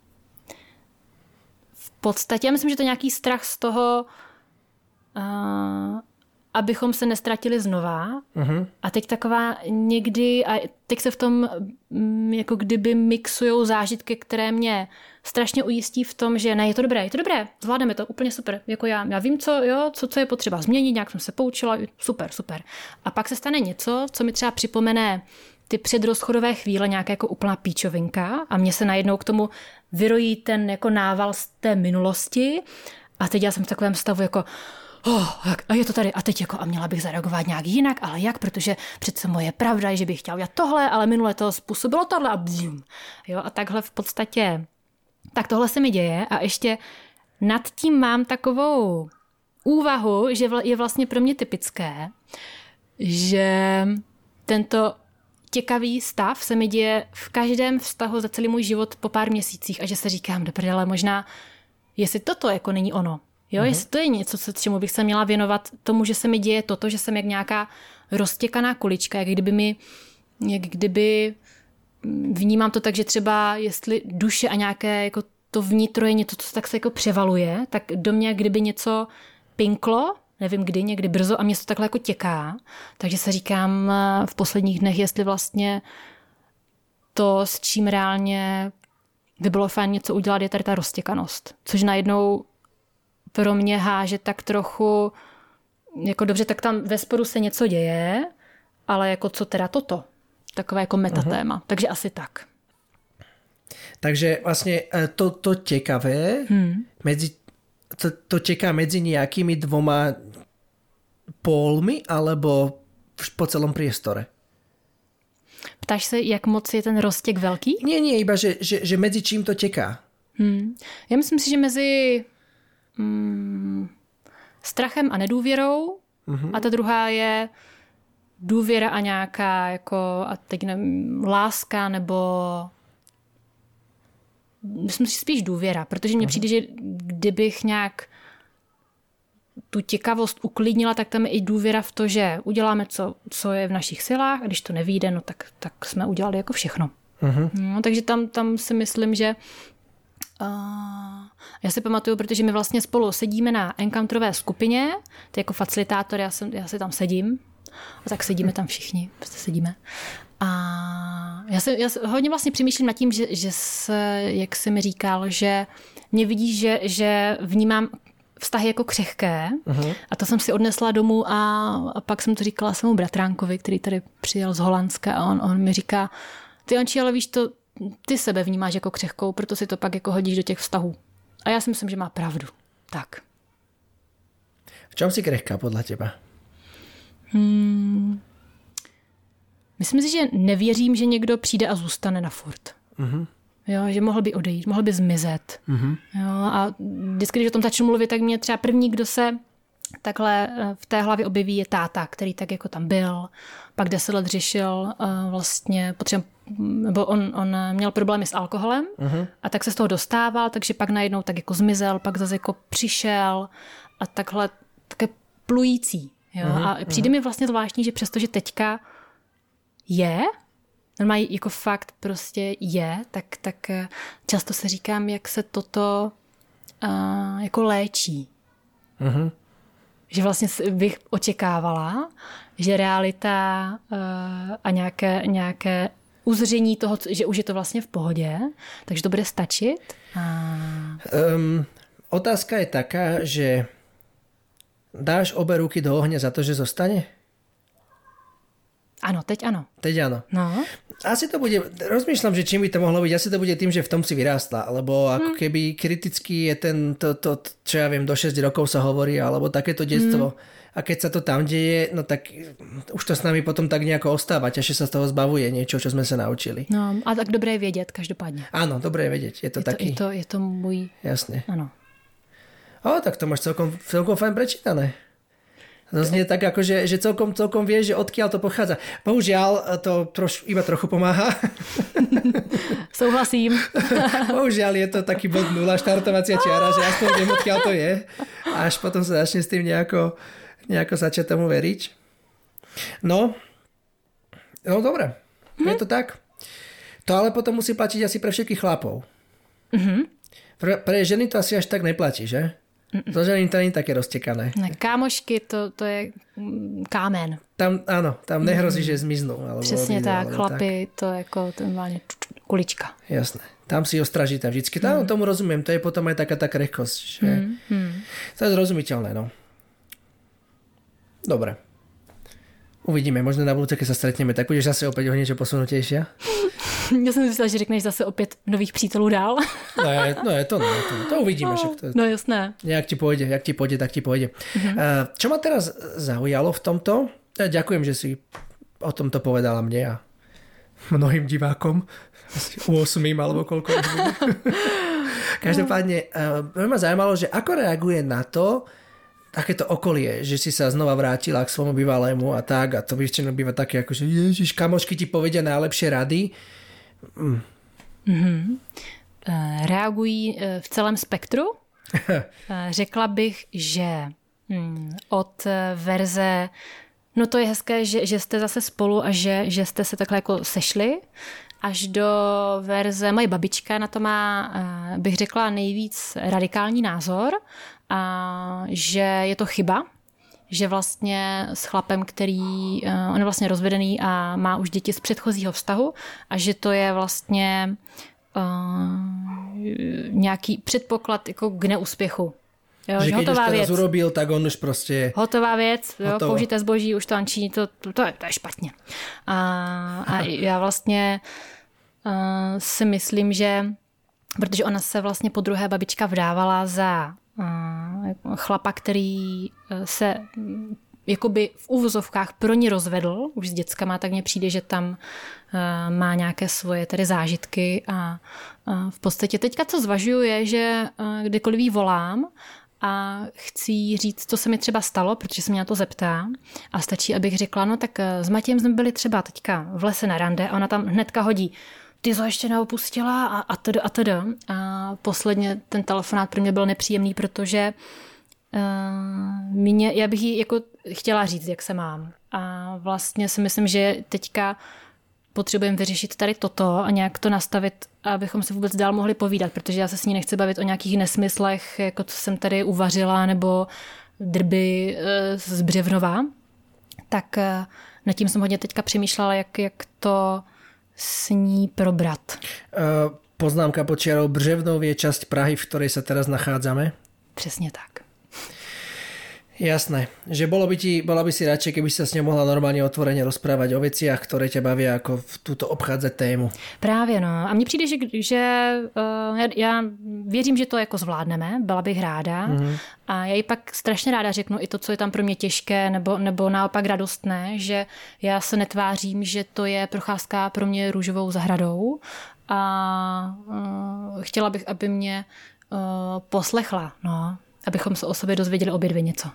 v podstatě, já myslím, že to je nějaký strach z toho, uh, abychom se nestratili znova. Uh-huh. A teď taková někdy, a teď se v tom jako kdyby mixujou zážitky, které mě strašně ujistí v tom, že ne, je to dobré, je to dobré, zvládneme to, úplně super. Jako já, já vím, co, jo, co, co je potřeba změnit, nějak jsem se poučila, super, super. A pak se stane něco, co mi třeba připomene ty předrozchodové chvíle, nějaká jako úplná píčovinka a mně se najednou k tomu vyrojí ten jako nával z té minulosti a teď já jsem v takovém stavu jako oh, a je to tady a teď jako a měla bych zareagovat nějak jinak, ale jak, protože přece moje pravda je, že bych chtěla udělat tohle, ale minule to způsobilo tohle a bzum. Jo, a takhle v podstatě tak tohle se mi děje a ještě nad tím mám takovou úvahu, že je vlastně pro mě typické, že tento těkavý stav se mi děje v každém vztahu za celý můj život po pár měsících a že se říkám, do prdele, možná, jestli toto jako není ono. Jo, uh-huh. jestli to je něco, co, čemu bych se měla věnovat tomu, že se mi děje toto, že jsem jak nějaká roztěkaná kulička, jak kdyby mi, jak kdyby vnímám to tak, že třeba jestli duše a nějaké jako to vnitro je něco, co tak se jako převaluje, tak do mě kdyby něco pinklo, nevím kdy, někdy brzo a mě to takhle jako těká. Takže se říkám v posledních dnech, jestli vlastně to, s čím reálně by bylo fajn něco udělat, je tady ta roztěkanost. Což najednou pro mě háže tak trochu, jako dobře, tak tam ve sporu se něco děje, ale jako co teda toto? Takové jako metatéma. Uh-huh. Takže asi tak. Takže vlastne to, to tekavé, hmm. medzi, to, to teká medzi nejakými dvoma pólmi alebo po celom priestore? Ptáš se, jak moc je ten roztěk velký? Nie, nie, iba, že, že, že medzi čím to teká. Hmm. Já myslím si, že mezi mm, strachem a nedůvěrou uh-huh. a ta druhá je důvěra a nějaká jako, a teď nevím, láska nebo myslím si spíš důvěra, protože mně přijde, že kdybych nějak tu těkavost uklidnila, tak tam je i důvěra v to, že uděláme, co, co je v našich silách a když to nevyjde, no tak, tak jsme udělali jako všechno. Uh-huh. No, takže tam, tam si myslím, že uh, já si pamatuju, protože my vlastně spolu sedíme na encounterové skupině, to je jako facilitátor, já, jsem, já si tam sedím a tak sedíme tam všichni, prostě sedíme. A já se, já se hodně vlastně přemýšlím nad tím, že, že se, jak jsi mi říkal, že mě vidíš, že, že vnímám vztahy jako křehké. Uh-huh. A to jsem si odnesla domů a, a pak jsem to říkala svému bratránkovi, který tady přijel z Holandska a on, on mi říká, ty Anči, ale víš to, ty sebe vnímáš jako křehkou, proto si to pak jako hodíš do těch vztahů. A já si myslím, že má pravdu. Tak. V čom si krehká podľa teba? Hmm. Myslím si, že nevěřím, že někdo přijde a zůstane na furt. Uh-huh. Jo, že mohl by odejít, mohl by zmizet. Uh-huh. Jo, a vždycky, když o tom začnu mluvit, tak mě třeba první, kdo se takhle v té hlavě objeví, je táta, který tak jako tam byl. Pak deset let řešil uh, vlastně, potřeba, nebo on, on měl problémy s alkoholem uh-huh. a tak se z toho dostával, takže pak najednou tak jako zmizel, pak zase jako přišel a takhle také plující. Jo? Uh-huh. A přijde uh-huh. mi vlastně zvláštní, že přestože teďka je, normálně jako fakt prostě je, tak, tak často se říkám, jak se toto uh, jako léčí. Uh-huh. Že vlastně bych očekávala, že realita uh, a nějaké, nějaké uzření toho, že už je to vlastně v pohodě, takže to bude stačit. A... Um, otázka je taká, že dáš obe ruky do ohňa za to, že zostane? Áno, teď áno. Teď áno. No. Asi to bude, rozmýšľam, že čím by to mohlo byť, asi to bude tým, že v tom si vyrástla, alebo ako keby kriticky je ten, to, to, čo ja viem, do šesť rokov sa hovorí, alebo takéto detstvo. Mm. A keď sa to tam deje, no tak už to s nami potom tak nejako ostáva, ťažšie sa z toho zbavuje niečo, čo sme sa naučili. No, a tak dobré je vědět, každopádně. Áno, dobré je vedieť, je to je taký. To, je, to, je to můj... Jasne. Áno. O, tak to máš celkom, celkom fajn prečítané. Znie tak ako, že, že celkom, celkom vieš, že odkiaľ to pochádza. Bohužiaľ to troš, iba trochu pomáha. Souhlasím. Bohužiaľ je to taký bod nula, štartovacia čiara, že aspoň viem, odkiaľ to je. Až potom sa začne s tým nejako, nejako začať tomu veriť. No, no dobre, hm? Je to tak. To ale potom musí platiť asi pre všetkých chlapov. Mm-hmm. Pre, pre ženy to asi až tak neplatí, že? To ženy to není také roztekané. Ne, kámošky, to, to je kámen. Tam, áno, tam nehrozí, že zmiznú. Alebo přesně odídu, tak, alebo chlapy, tak. to je jako normálně kulička. Jasné. Tam si ostražíte vždycky. Tam mm. tomu rozumiem, to je potom aj taká tá krehkosť. Že... Mm. Mm. To je zrozumiteľné, no. Dobre. Uvidíme, možno na budúce, keď sa stretneme, tak budeš zase opäť o niečo posunutejšia. Já jsem myslela, že řekneš zase opět nových přítelů dál. No je, no je to, no je to. To uvidíme. No, však to je, no jasné. Jak ti pôjde, jak ti pôjde, tak ti pôjde. Uh-huh. Čo ma teraz zaujalo v tomto? Ja ďakujem, že si o tomto povedala mne a mnohým divákom. osem alebo koľko. Každopádne, no. ma zaujímalo, že ako reaguje na to takéto okolie, že si sa znova vrátila k svojmu bývalému a tak, a to väčšinou býva také, ako že ježiš, kamošky ti povedia najlepšie rady. Mm. Mm-hmm. Reagují v celém spektru? Řekla bych, že od verze, no to je hezké, že, že jste zase spolu a že, že jste se takhle jako sešli, až do verze, moje babička na to má, bych řekla, nejvíc radikální názor, a že je to chyba, že vlastně s chlapem, který, on je vlastně rozvedený a má už děti z předchozího vztahu a že to je vlastně uh, nějaký předpoklad jako k neúspěchu. Jo, že keď hotová už teraz věc. urobil, tak on už prostě... Hotová věc, jo, použité zboží, už to ančí, to, to, to, je, to je špatně. A, a já vlastně uh, si myslím, že protože ona se vlastně po druhé babička vdávala za uh, chlapa, který se jakoby v úvozovkách pro ní rozvedl, už s dětskama, tak mně přijde, že tam uh, má nějaké svoje tedy zážitky a uh, v podstatě teďka, co zvažuju, je, že uh, kdykoliv jí volám a chci jí říct, co se mi třeba stalo, protože se mě na to zeptá a stačí, abych řekla, no tak s Matějem jsme byli třeba teďka v lese na rande a ona tam hnedka hodí, ty jsi ho ještě neopustila a, a teda a teda. A posledně ten telefonát pro mě byl nepříjemný, protože uh, mě, já bych jí jako chtěla říct, jak se mám. A vlastně si myslím, že teďka potřebujeme vyřešit tady toto a nějak to nastavit, abychom se vůbec dál mohli povídat, protože já se s ní nechci bavit o nějakých nesmyslech, jako co jsem tady uvařila, nebo drby z Břevnova. Tak nad tím jsem hodně teďka přemýšlela, jak, jak to s ní probrat. Uh, poznámka počiarov, Břevnov je časť Prahy, v ktorej sa teraz nachádzame? Přesně tak. Jasné, že bolo by, ti, bola by si radšej, keby si sa s ňou mohla normálne otvorene rozprávať o veciach, ktoré ťa bavia, ako v túto obchádzať tému. Právě, no. A mně přijde, že, že uh, já, já věřím, že to jako zvládneme, byla bych ráda. Mm-hmm. A já jí pak strašně ráda řeknu i to, co je tam pro mě těžké, nebo, nebo naopak radostné, že já se netvářím, že to je procházka pro mě růžovou zahradou. A uh, chtěla bych, aby mě uh, poslechla, no. Abychom se o sobě dozvěděli obě dvě něco.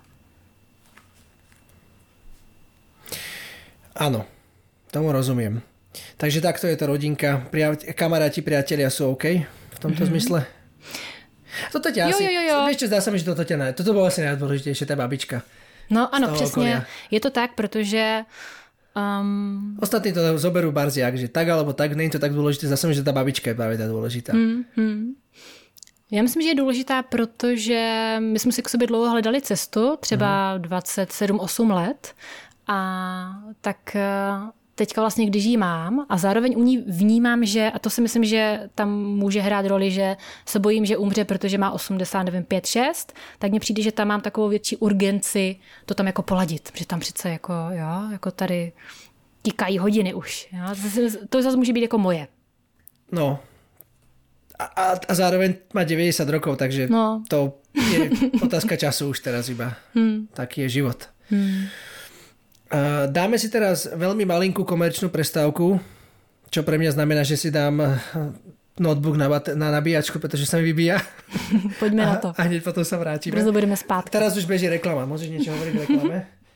Áno, tomu rozumiem. Takže takto je to rodinka. Pria- kamaráti, priatelia sú OK v tomto mm-hmm. zmysle? Toto ťa jo, asi... Jo, jo, jo. Vieš čo, zdá sa mi, že toto ťa... Ne, toto bolo asi najdôležitejšie, tá babička. No ano, přesně. Okolia. Je to tak, protože... Um... Ostatní to zoberú barziak, že tak alebo tak, nie je to tak dôležité. Zdá sa mi, že tá babička je práve tá dôležitá. Mm-hmm. Já myslím, že je důležitá, protože my jsme si k sobě dlouho hledali cestu, třeba dvacet sedm osm let. A tak teďka vlastně, když ji mám a zároveň u ní vnímám, že, a to si myslím, že tam může hrát roli, že se bojím, že umře, protože má osmdesát, nevím, pět šest, tak mně přijde, že tam mám takovou větší urgenci to tam jako poladit, že tam přece jako, jo, jako tady tikají hodiny už. Jo. To zase může být jako moje. No, A, a zároveň má deväťdesiat rokov, takže no. To je otázka času už teraz iba. Hmm. Taký je život. Hmm. Dáme si teraz veľmi malinkú komerčnú prestávku, čo pre mňa znamená, že si dám notebook na, bat- na nabíjačku, pretože sa mi vybíja. Poďme na to. A hneď potom sa vrátime. Brzo budeme spátky. Teraz už beží reklama. Môžeš niečo hovoriť v reklame?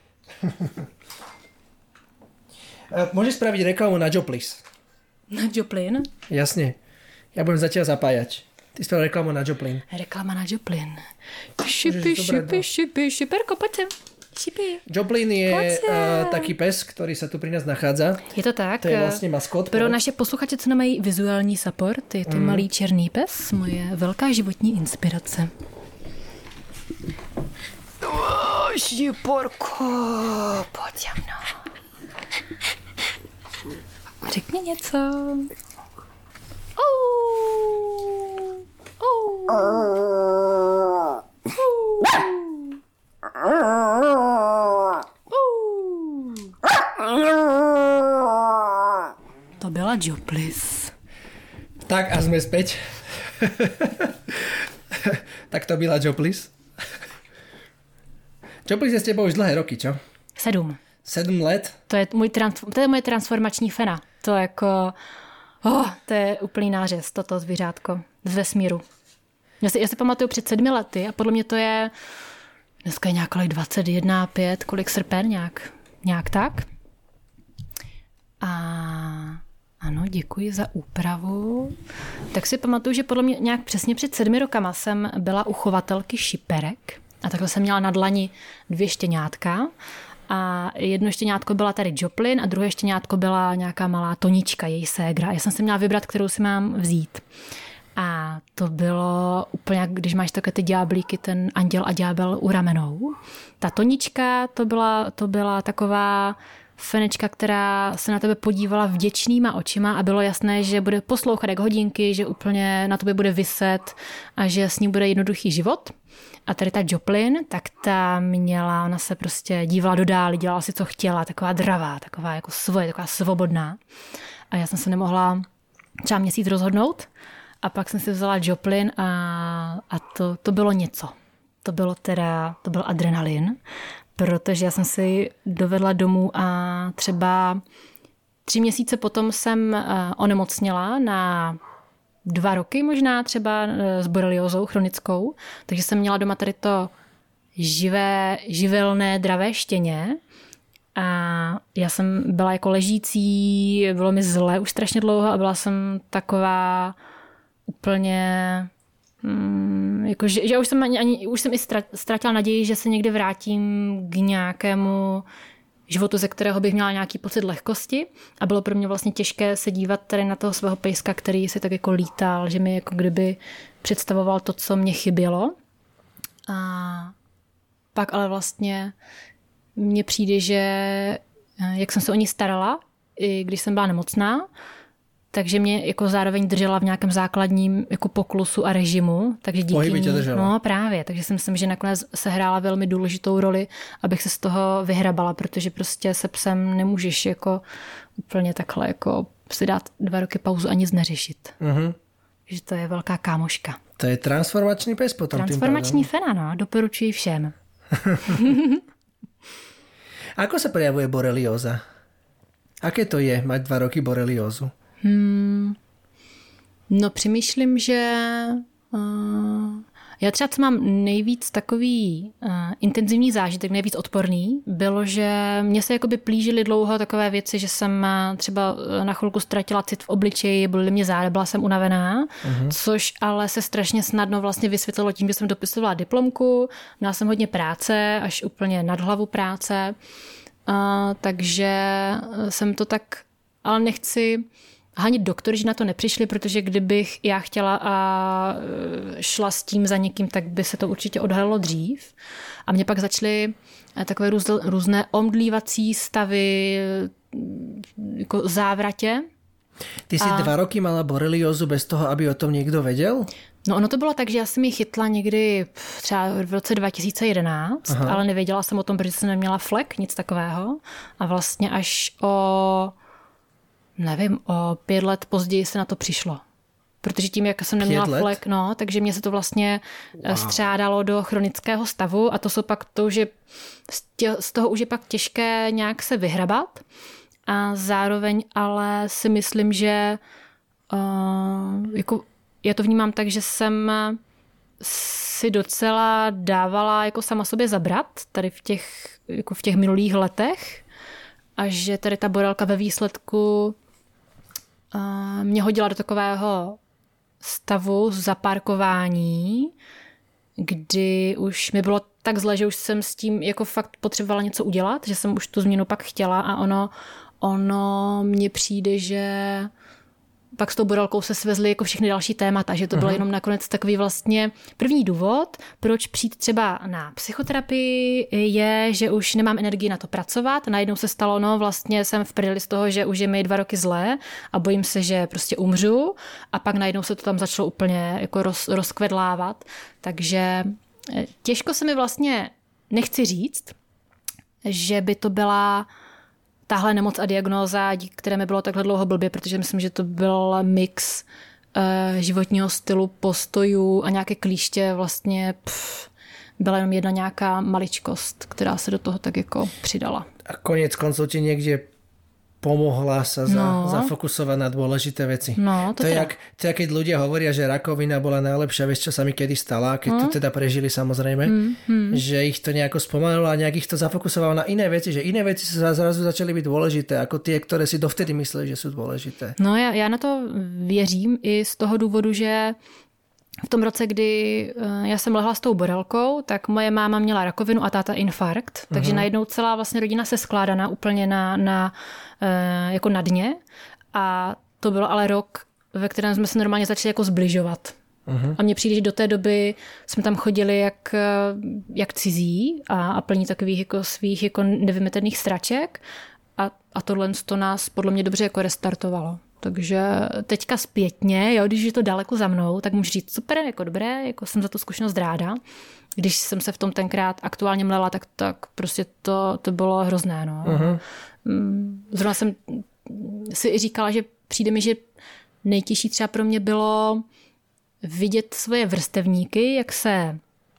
Môžeš spraviť reklamu na Joplis. Na Joplin? Jasne. Ja budem zatiaľ zapájať. Ty sprav reklamu na Joplin. Reklama na Joplin. Šipi, šipi, šipi, šiperko, poď sem. Šipi. Joplin je uh, taký pes, ktorý sa tu pri nás nachádza. Je to tak. To je vlastne maskot. Pro naše posluchače, co nemají vizuální support, je to mm. malý černý pes, moje velká životní inspirace. Oh, šiporko, pojď za mnou. Řekni něco. Oh. Oh. To byla Joplis. Tak a sme späť. Tak to byla Joplis. Joplis je s tebou už dlhé roky, čo? Sedm. Sedm let? To je, můj trans- to je moje transformační fena. To je jako... Oh, to je úplný nářez, toto zvířátko z vesmíru. Já si, já si pamatuju před sedmi lety a podle mě to je... Dneska je nějak kolik dvacet jedna, pět, kolik srpen, nějak, nějak tak. A Ano, děkuji za úpravu. Tak si pamatuju, že podle mě nějak přesně před sedmi rokama jsem byla u chovatelky šiperek a takhle jsem měla na dlani dvě štěňátka a jedno štěňátko byla tady Joplin a druhé štěňátko byla nějaká malá Tonička, její ségra. Já jsem si měla vybrat, kterou si mám vzít. A to bylo úplně, jak když máš takové ty ďáblíky, ten anděl a ďábel u ramenou. Ta Tonička, to byla, to byla taková fenečka, která se na tebe podívala vděčnýma očima a bylo jasné, že bude poslouchat jak hodinky, že úplně na tobě bude viset a že s ní bude jednoduchý život. A tady ta Joplin, tak ta měla, ona se prostě dívala do dály, dělala si, co chtěla, taková dravá, taková jako svoje, taková svobodná. A já jsem se nemohla třeba měsíc rozhodnout a pak jsem si vzala Joplin a, a to, to bylo něco. To bylo teda, to byl adrenalin, protože já jsem si dovedla domů a třeba tři měsíce potom jsem onemocněla na dva roky možná třeba s boreliózou chronickou, takže jsem měla doma tady to živé, živelné, dravé štěně a já jsem byla jako ležící, bylo mi zle už strašně dlouho a byla jsem taková úplně... Hmm, jako, že, že už jsem, ani, ani, už jsem i ztratila naději, že se někdy vrátím k nějakému životu, ze kterého bych měla nějaký pocit lehkosti a bylo pro mě vlastně těžké se dívat tady na toho svého pejska, který si tak jako lítal, že mi jako kdyby představoval to, co mě chybělo. A pak ale vlastně mně přijde, že jak jsem se o ní starala, i když jsem byla nemocná, takže mě jako zároveň držela v nějakém základním jako poklusu a režimu. Takže díky Pohyby tě držela. No právě, takže si myslím, že nakonec se hrála velmi důležitou roli, abych se z toho vyhrabala, protože prostě se psem nemůžeš jako úplně takhle jako si dát dva roky pauzu a nic neřešit. Mm-hmm. Že to je velká kámoška. To je transformační pes potom. Transformační fena, no, doporučuji všem. Ako sa prejavuje borelióza? Aké to je mať dva roky boreliózu? Hmm. No přemýšlím, že uh, já třeba co mám nejvíc takový uh, intenzivní zážitek, nejvíc odporný, bylo, že mě se jakoby plížily dlouho takové věci, že jsem třeba na chvilku ztratila cit v obličeji, bolely mě záda, byla jsem unavená, uh-huh. což ale se strašně snadno vlastně vysvětlilo tím, že jsem dopisovala diplomku, měla jsem hodně práce, až úplně nad hlavu práce, uh, takže jsem to tak, ale nechci hanit doktory, že na to nepřišli, protože kdybych já chtěla a šla s tím za někým, tak by se to určitě odhalilo dřív. A mě pak začaly takové různé omdlívací stavy, jako závratě. Ty si a... dva roky mala boreliózu bez toho, aby o tom někdo věděl? No ono to bylo tak, že já jsem ji chytla někdy třeba v roce dva tisíce jedenáct, Aha. ale nevěděla jsem o tom, protože jsem neměla flek, nic takového. A vlastně až o nevím, o pět let později se na to přišlo. Protože tím, jak jsem neměla flek, no, takže mě se to vlastně wow. střádalo do chronického stavu a to jsou pak to, že z toho už je pak těžké nějak se vyhrabat a zároveň ale si myslím, že uh, jako já to vnímám tak, že jsem si docela dávala jako sama sobě zabrat tady v těch, jako v těch minulých letech a že tady ta borelka ve výsledku uh, mě hodila do takového stavu zaparkování, kdy už mi bylo tak zle, že už jsem s tím jako fakt potřebovala něco udělat, že jsem už tu změnu pak chtěla a ono, ono mně přijde, že pak s tou borelkou se svezly jako všechny další témata, že to bylo jenom nakonec takový vlastně první důvod, proč přijít třeba na psychoterapii je, že už nemám energii na to pracovat. Najednou se stalo, no vlastně jsem v prdeli z toho, že už je mi dva roky zlé a bojím se, že prostě umřu a pak najednou se to tam začalo úplně jako roz, rozkvedlávat. Takže těžko se mi vlastně nechci říct, že by to byla tahle nemoc a diagnóza, díky které mi bylo takhle dlouho blbě, protože myslím, že to byl mix uh, životního stylu, postojů a nějaké klíště vlastně pff, byla jenom jedna nějaká maličkost, která se do toho tak jako přidala. A konec koncov ti někde pomohla sa za, no. zafokusovať na dôležité veci. No, to, to, je teda. jak, to je, keď ľudia hovoria, že rakovina bola najlepšia vec, čo sa mi kedy stala, keď mm. to teda prežili samozrejme, mm, mm. že ich to nejako spomenulo a nejak ich to zafokusovalo na iné veci, že iné veci sa zrazu začali byť dôležité, ako tie, ktoré si dovtedy mysleli, že sú dôležité. No ja, ja na to věřím i z toho důvodu, že v tom roce, kdy já jsem lehla s tou borelkou, tak moje máma měla rakovinu a táta infarkt, takže uh-huh. najednou celá vlastně rodina se skládaná úplně na, na, jako na dně a to byl ale rok, ve kterém jsme se normálně začali jako zbližovat. Uh-huh. A mně přijde, že do té doby jsme tam chodili jak, jak cizí a, a plní takových jako svých jako nevymetených straček a, a tohle to nás podle mě dobře jako restartovalo. Takže teďka zpětně, jo, když je to daleko za mnou, tak můžu říct super, jako dobré, jako jsem za tu zkušenost ráda. Když jsem se v tom tenkrát aktuálně mlela, tak, tak prostě to, to bylo hrozné. No. Uh-huh. Zrovna jsem si i říkala, že přijde mi, že nejtěžší třeba pro mě bylo vidět svoje vrstevníky, jak se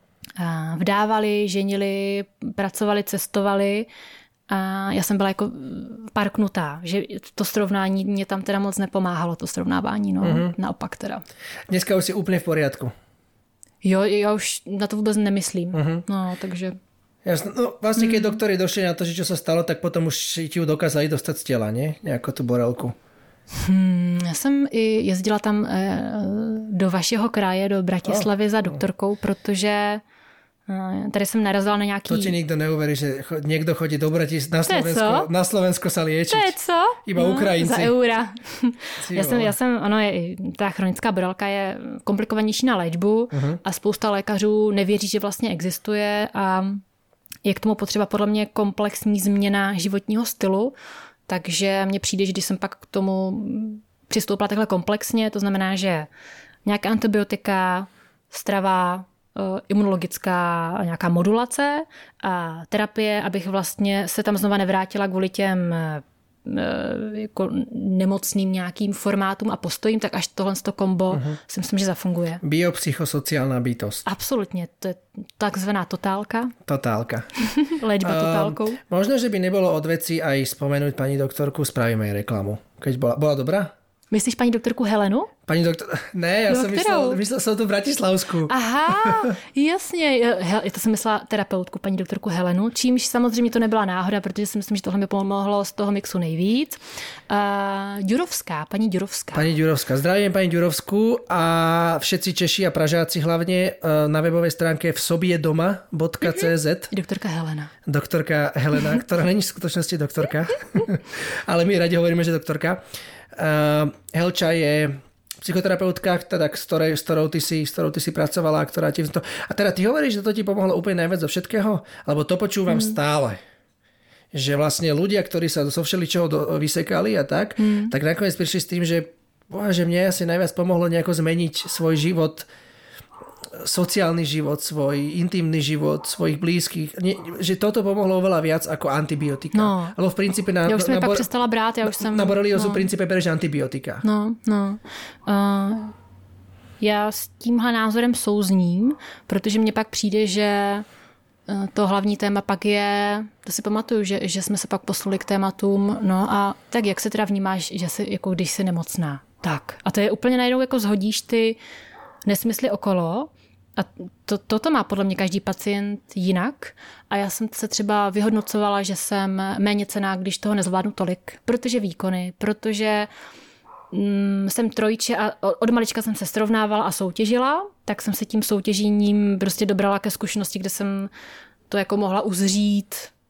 vdávali, ženili, pracovali, cestovali. A já jsem byla jako parknutá, že to srovnání mě tam teda moc nepomáhalo, to srovnávání, no, mm-hmm. naopak teda. Dneska už si úplně v poriadku. Jo, já už na to vůbec nemyslím, mm-hmm. no, takže... Jasno, no vlastne keď mm. doktori došli na to, že čo sa stalo, tak potom už ti ju dokázali dostať z tela, nie? Nejakou tu borelku. Hmm, já jsem i jezdila tam eh, do vašeho kraje, do Bratislavy oh. za doktorkou, protože tady jsem narazila na nějaký... To ti nikto neuverí, že niekto chodí do Bratislavy na Slovensko, na Slovensko sa liečiť. To je co? Iba no, Ukrajinci. Za eura. já jsem, já jsem, ono je, ta chronická borelka je komplikovanější na léčbu uh-huh. a spousta lékařů nevěří, že vlastně existuje a je k tomu potřeba podle mě komplexní změna životního stylu, takže mně přijde, že když jsem pak k tomu přistoupila takhle komplexně, to znamená, že nějaká antibiotika, strava, imunologická nějaká modulace a terapie, abych vlastně se tam znova nevrátila kvůli těm jako nemocným nějakým formátům a postojím, tak až tohle to kombo uh-huh. si myslím, že zafunguje. Biopsychosociálna bytosť. Absolutně, to je takzvaná totálka. Totálka. Léčba uh, totálkou. Možno, že by nebolo od veci aj spomenúť pani doktorku, spravíme jej reklamu. Keď bola, bola dobrá? Myslíš paní doktorku Helenu? Paní doktor... Ne, já no, jsem myslel, myslel jsem tu bratislavskou. Aha, jasně. Hel, to jsem myslela terapeutku, paní doktorku Helenu, čímž samozřejmě to nebyla náhoda, protože si myslím, že tohle mi pomohlo z toho mixu nejvíc. Uh, Ďurovská, paní Ďurovská. Paní Ďurovská. Zdravím paní Ďurovskou a všetci Češi a Pražáci hlavně na webovej stránke v sobie doma bodka cé zet. Doktorka Helena. Doktorka Helena, která není v skutečnosti doktorka, ale my rádi hovoríme, že doktorka. Uh, Helča je psychoterapeutka, teda, s, ktorej, s, ktorou ty si, s ktorou ty si pracovala. Ktorá ti to... A teda ty hovoríš, že to ti pomohlo úplne najviac zo všetkého? Lebo to počúvam mm. stále. Že vlastne ľudia, ktorí sa zo všeličoho do, vysekali a tak, mm. tak nakoniec prišli s tým, že, boha, že mne asi najviac pomohlo nejako zmeniť svoj život, sociálny život, svoj intimný život, svojich blízkych. Nie, že toto pomohlo oveľa viac ako antibiotika. No. Lebo v princípe na, já už jsem na, pak bor- přestala brát, já už jsem... Na boreliozu no. v princípe bereš antibiotika. No, no. Uh, já s tímhle názorem souzním, protože mně pak přijde, že to hlavní téma pak je, to si pamatuju, že, že jsme se pak poslali k tématům, no a tak jak se teda vnímáš, že jsi, jako když jsi nemocná. Tak. A to je úplně najednou jako zhodíš ty nesmysly okolo. A to, toto má podle mě každý pacient jinak. A já jsem se třeba vyhodnocovala, že jsem méně cenná, když toho nezvládnu tolik. Protože výkony, protože mm, jsem trojče a od malička jsem se srovnávala a soutěžila, tak jsem se tím soutěžením prostě dobrala ke zkušenosti, kde jsem to jako mohla uzřít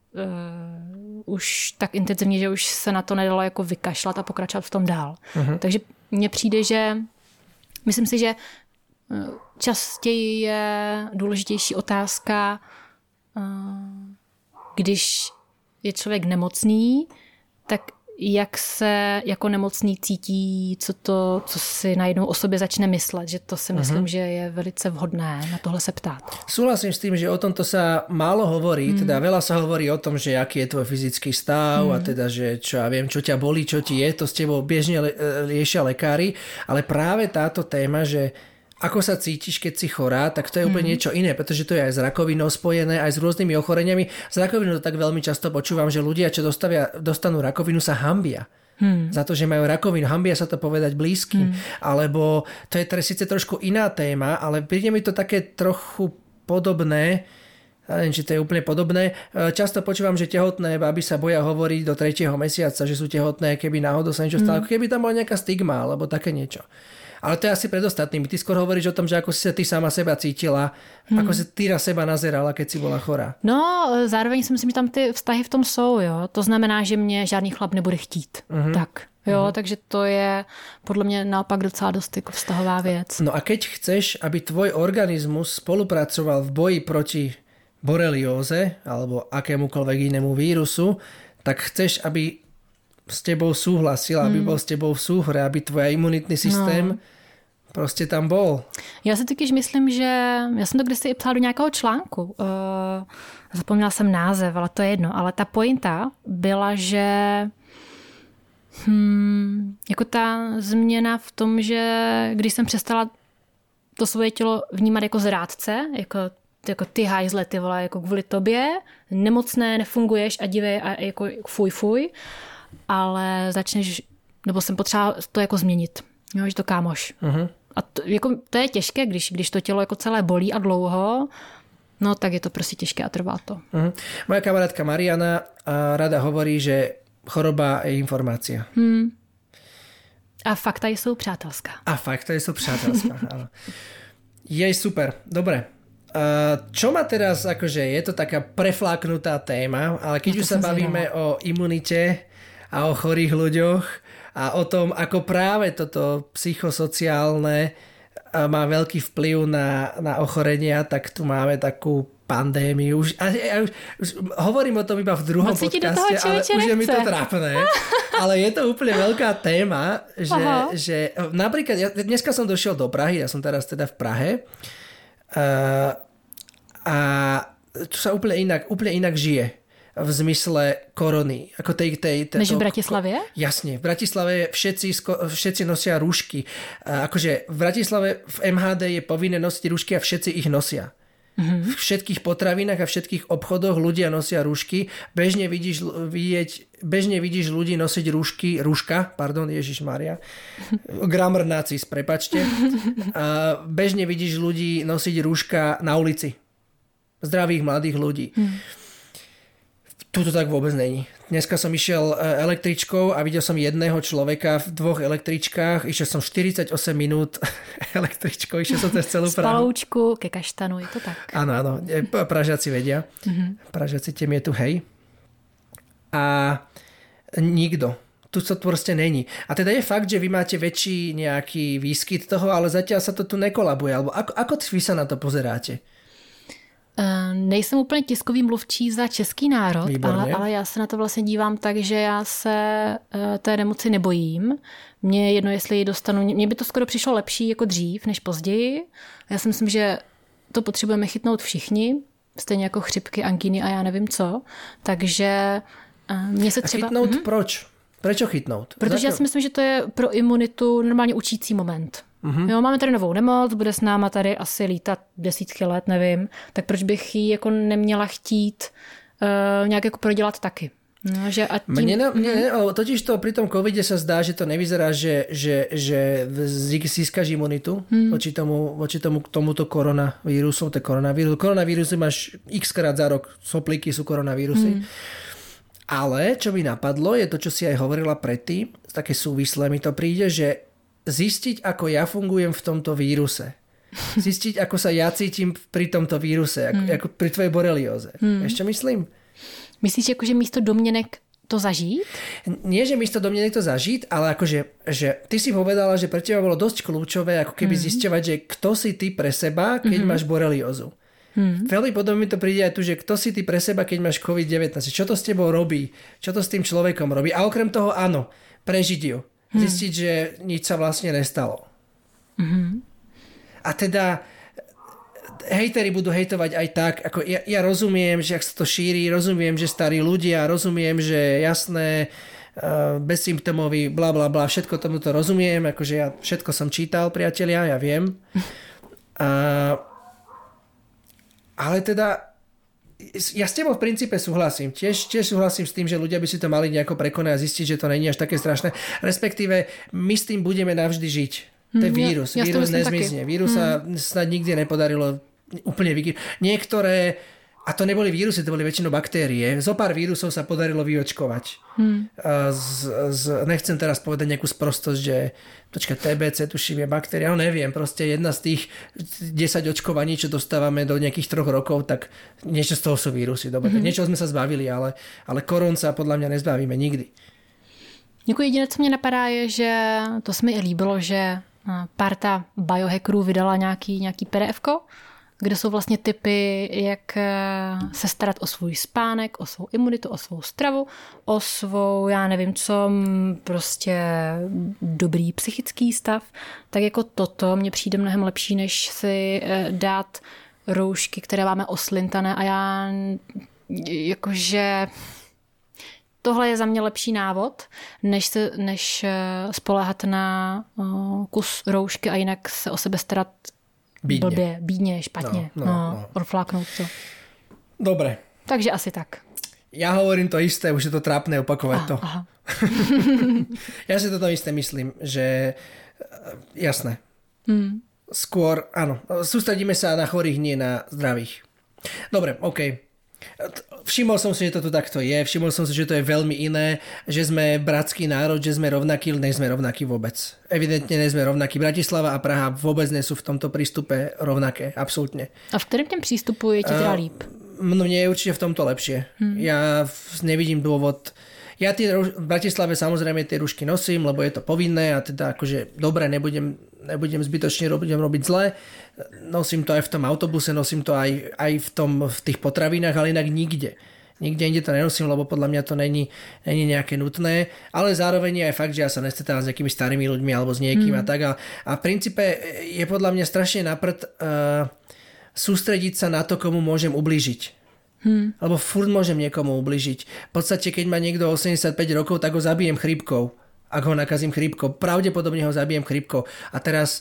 uh, už tak intenzivně, že už se na to nedalo jako vykašlat a pokračovat v tom dál. Uh-huh. Takže mně přijde, že myslím si, že častěji je důležitější otázka, když je člověk nemocný, tak jak se jako nemocný cítí, co to, co si najednou o sobě začne myslet, že to si myslím, uh-huh. že je velice vhodné na tohle se ptát. Súhlasím s tým, že o tomto sa málo hovorí, mm. teda veľa sa hovorí o tom, že aký je tvoj fyzický stav mm. a teda, že čo ja viem, čo ťa bolí, čo ti je, to s tebou bežne liešia lekári, ale práve táto téma, že ako sa cítiš, keď si chorá, tak to je úplne mm. niečo iné, pretože to je aj s rakovinou spojené, aj s rôznymi ochoreniami. S rakovinou to tak veľmi často počúvam, že ľudia, čo dostavia, dostanú rakovinu, sa hanbia. Hmm. Za to, že majú rakovinu. Hanbia sa to povedať blízkym. Hmm. Alebo to je teda síce trošku iná téma, ale príde mi to také trochu podobné. Ja neviem, či to je úplne podobné. Často počúvam, že tehotné baby sa boja hovoriť do tretieho mesiaca, že sú tehotné, keby náhodou sa niečo stalo. Hmm. Keby tam bola nejaká stigma, alebo také niečo. Ale to je asi pred ostatnými. Ty skôr hovoríš o tom, že ako si sa ty sama seba cítila, hmm. ako si ty na seba nazerala, keď si bola chorá. No, zároveň si myslím, že tam ty vztahy v tom jsou, jo. To znamená, že mě žádný chlap nebude chtít. Hmm. Tak, jo, hmm. takže to je podle mě naopak docela dost jako vztahová věc. No a keď chceš, aby tvoj organizmus spolupracoval v boji proti borelióze alebo akémukoľvek inému vírusu, tak chceš, aby s tebou súhlasil, aby bol s tebou v súhre, aby tvoj imunitný systém no. prostě tam bol. Já si totiž myslím, že já jsem to kdysi i psala do nějakého článku. Uh, zapomněla jsem název, ale to je jedno. Ale ta pointa byla, že hmm, jako ta změna v tom, že když jsem přestala to svoje tělo vnímat jako zrádce, jako jako ty hajzle, ty vole, jako kvůli tobě, nemocné, nefunguješ a dívej a jako fuj, fuj, ale začneš, nebo jsem potřeba to jako změnit, jo, že to kámoš. Uh-huh. A to, jako, to je těžké, když, když to tělo jako celé bolí a dlouho, no tak je to prostě těžké a trvá to. Uh-huh. Moja kamarátka Mariana rada hovorí, že choroba je informácia. Hmm. A fakta jsou přátelská. A fakta jsou přátelská, áno. Jej super, dobre. Čo ma teraz, akože je to taká prefláknutá téma, ale keď no už sa bavíme zvedala. O imunite a o chorých ľuďoch a o tom, ako práve toto psychosociálne má veľký vplyv na, na ochorenia, tak tu máme takú pandémiu. Už, a, a, už, už hovorím o tom iba v druhom Moc podcaste, ale už je mi to trápne. Ale je to úplne veľká téma, že, že napríklad, ja, dneska som došiel do Prahy, ja som teraz teda v Prahe, Uh, a tu sa úplne inak, úplne inak žije v zmysle korony. Ako tej, tej, tej, Než v Bratislavie? Jasne. V Bratislave všetci, všetci nosia rúšky. Uh, akože v Bratislave v em há dé je povinné nosiť rúšky a všetci ich nosia. Mm-hmm. V všetkých potravinách a všetkých obchodoch ľudia nosia rúšky. Bežne vidíš, vidieť, bežne vidíš ľudí nosiť rúšky, rúška, pardon, Ježišmária, gramrnácis, prepačte. A bežne vidíš ľudí nosiť rúška na ulici. Zdravých mladých ľudí. Mm. Tuto tak vôbec není. Dneska som išiel električkou a videl som jedného človeka v dvoch električkách. Išiel som štyridsaťosem minút električkou, išiel som cez celú Prahu. Z paloučku ke kaštanu, je to tak? Áno, áno. Pražiaci vedia. Mm-hmm. Pražiaci tiem je tu, hej. A nikto. Tu to proste není. A teda je fakt, že vy máte väčší nejaký výskyt toho, ale zatiaľ sa to tu nekolabuje. Alebo ako, ako vy sa na to pozeráte? Uh, nejsem úplně tiskový mluvčí za český národ, ale, ale já se na to vlastně dívám tak, že já se uh, té nemoci nebojím. Mně je jedno, jestli ji dostanu. Mně by to skoro přišlo lepší jako dřív, než později. Já si myslím, že to potřebujeme chytnout všichni, stejně jako chřipky, angíny a já nevím co. Takže uh, mně se třeba... A chytnout hmm? proč? Prečo chytnout? Protože Zako? Já si myslím, že to je pro imunitu normálně učící moment. Mm-hmm. Jo, máme tady novou nemoc, bude s náma tady asi lítat desítky let, nevím. Tak proč bych ji jako neměla chtít uh, nějak jako prodělat taky? No, že a tím... Mne, mne, totiž to pri tom covide sa zdá, že to nevyzerá, že, že, že získaš imunitu hmm. voči, tomu, voči tomu, tomuto koronavírusu. To je koronavírus. Koronavírusy máš x krát za rok. Soplíky sú koronavírusy. Hmm. Ale čo mi napadlo, je to, čo si aj hovorila predtým, také súvislé mi to príde, že zistiť, ako ja fungujem v tomto víruse. Zistiť, ako sa ja cítim pri tomto víruse, ako, hmm. ako pri tvojej borelióze. Hmm. Ešte myslím? Myslíš, jako, že místo domněnek to zažít? Nie, že místo domněnek to zažít, ale akože, že ty si povedala, že pre teba bolo dosť kľúčové, ako keby hmm. zisťovať, že kto si ty pre seba, keď hmm. máš boreliózu. Hmm. Veľmi podobne mi to príde aj tu, že kto si ty pre seba, keď máš covid devätnásť. Čo to s tebou robí? Čo to s tým človekom robí? A okrem toho, áno, prežiť ju. Zistiť, hmm. že nič sa vlastne nestalo. Hmm. A teda hejteri budú hejtovať aj tak, ako ja, ja rozumiem, že ak sa to šíri, rozumiem, že starí ľudia, rozumiem, že jasné, bezsymptómový, bla bla bla, všetko tomuto rozumiem, akože ja všetko som čítal, priatelia, ja viem. A, ale teda ja s tebou v princípe súhlasím. Tiež, tiež súhlasím s tým, že ľudia by si to mali nejako prekonať a zistiť, že to není až také strašné. Respektíve my s tým budeme navždy žiť. To je vírus. Ja, ja vírus nezmizne. Vírus hmm. sa snad nikdy nepodarilo úplne vykývať. Niektoré, a to neboli vírusy, to boli väčšinou baktérie. Zo pár vírusov sa podarilo vyočkovať. Hmm. Z, z, nechcem teraz povedať nejakú sprostosť, že počkaj, té bé cé, tuším, je baktéria, no neviem, proste jedna z tých desať očkovaní, čo dostávame do nejakých troch rokov, tak niečo z toho sú vírusy. Dobre, hmm. niečo sme sa zbavili, ale, ale korón sa podľa mňa nezbavíme nikdy. Jako jediné, co mě napadá, je, že to se mi i líbilo, že parta biohackerů vydala nějaký, nějaký pé dé efko, kde jsou vlastně tipy, jak se starat o svůj spánek, o svou imunitu, o svou stravu, o svou, já nevím co, prostě dobrý psychický stav. Tak jako toto mně přijde mnohem lepší, než si dát roušky, které máme oslintané a já jakože... Tohle je za mě lepší návod, než, se, než spoléhat na uh, kus roušky a jinak se o sebe starat bídně. blbě, bídně, špatně. No, no, no, no. Odfláknout to. Dobre. Takže asi tak. Ja hovorím to isté, už je to trápne opakovať aha, to. Aha. Ja si toto isté myslím, že jasné. Hmm. Skôr, áno, sústredíme sa na chorých, nie na zdravých. Dobre, okej. Okay. Všimol som si, že to tu takto je, všimol som si, že to je veľmi iné, že sme bratský národ, že sme rovnakí, nie sme rovnakí vôbec. Evidentne nie sme rovnakí. Bratislava a Praha vôbec nie sú v tomto prístupe rovnaké, absolútne. A v ktorém tým prístupu je ti teda líp? No mne je určite v tomto lepšie. Hmm. Ja nevidím dôvod. Ja tie, v Bratislave samozrejme tie rušky nosím, lebo je to povinné a teda akože dobre, nebudem, nebudem zbytočne robiť, robiť zle. Nosím to aj v tom autobuse, nosím to aj, aj v, tom, v tých potravinách, ale inak nikde. Nikde inde to nenosím, lebo podľa mňa to není, není nejaké nutné. Ale zároveň je aj fakt, že ja sa nestretám s nejakými starými ľuďmi alebo s niekým mm. a tak. A, a v princípe je podľa mňa strašne naprd uh, sústrediť sa na to, komu môžem ublížiť. Hmm. Lebo furt môžem niekomu ubližiť. V podstate, keď má niekto osemdesiatpäť rokov, tak ho zabijem chrípkou. Ak ho nakazím chrípkou. Pravdepodobne ho zabijem chrípkou. A teraz...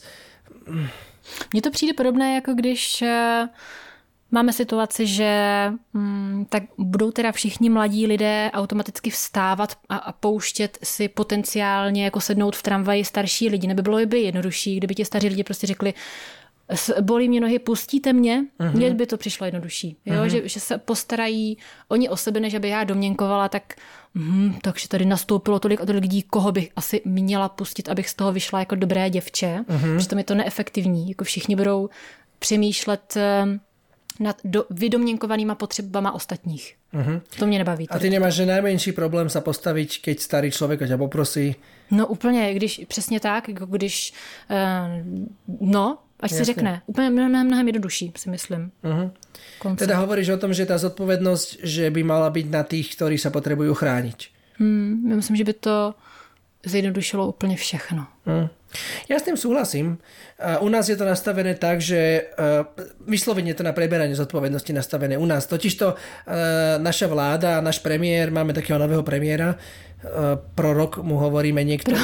Mně to přijde podobné, jako když máme situaci, že hm, tak budou teda všichni mladí lidé automaticky vstávat a, a pouštět si potenciálně jako sednout v tramvaji starší lidi. Nebylo by jednodušší, kdyby ti staří lidi prostě řekli, bolí mě nohy, pustíte mě, uh-huh. mně by to přišlo jednodušší. Jo? Uh-huh. Že, že se postarají oni o sebe, než aby já domněnkovala, tak hm, takže tady nastoupilo tolik a tolik lidí, koho bych asi měla pustit, abych z toho vyšla jako dobré děvče. Uh-huh. Přitom je to neefektivní. Jako všichni budou přemýšlet nad do, vydomněnkovanýma potřebama ostatních. Uh-huh. To mě nebaví. A ty nemáš že najmenší problém sa postaviť, keď starý človek ťa poprosí? No úplně, když přesně tak, jako když uh, no, ať si řekne. Úplně mnohem, mnohem jednodušší, si myslím. Uh-huh. Teda hovoríš o tom, že tá zodpovednosť, že by mala byť na tých, ktorí sa potrebujú chrániť. Hmm, ja myslím, že by to zjednodušilo úplne všechno. Hmm. Ja s tým súhlasím. U nás je to nastavené tak, že vyslovene to na preberanie zodpovednosti nastavené u nás. Totižto naša vláda, náš premiér, máme takého nového premiéra, prorok mu hovoríme niektorí.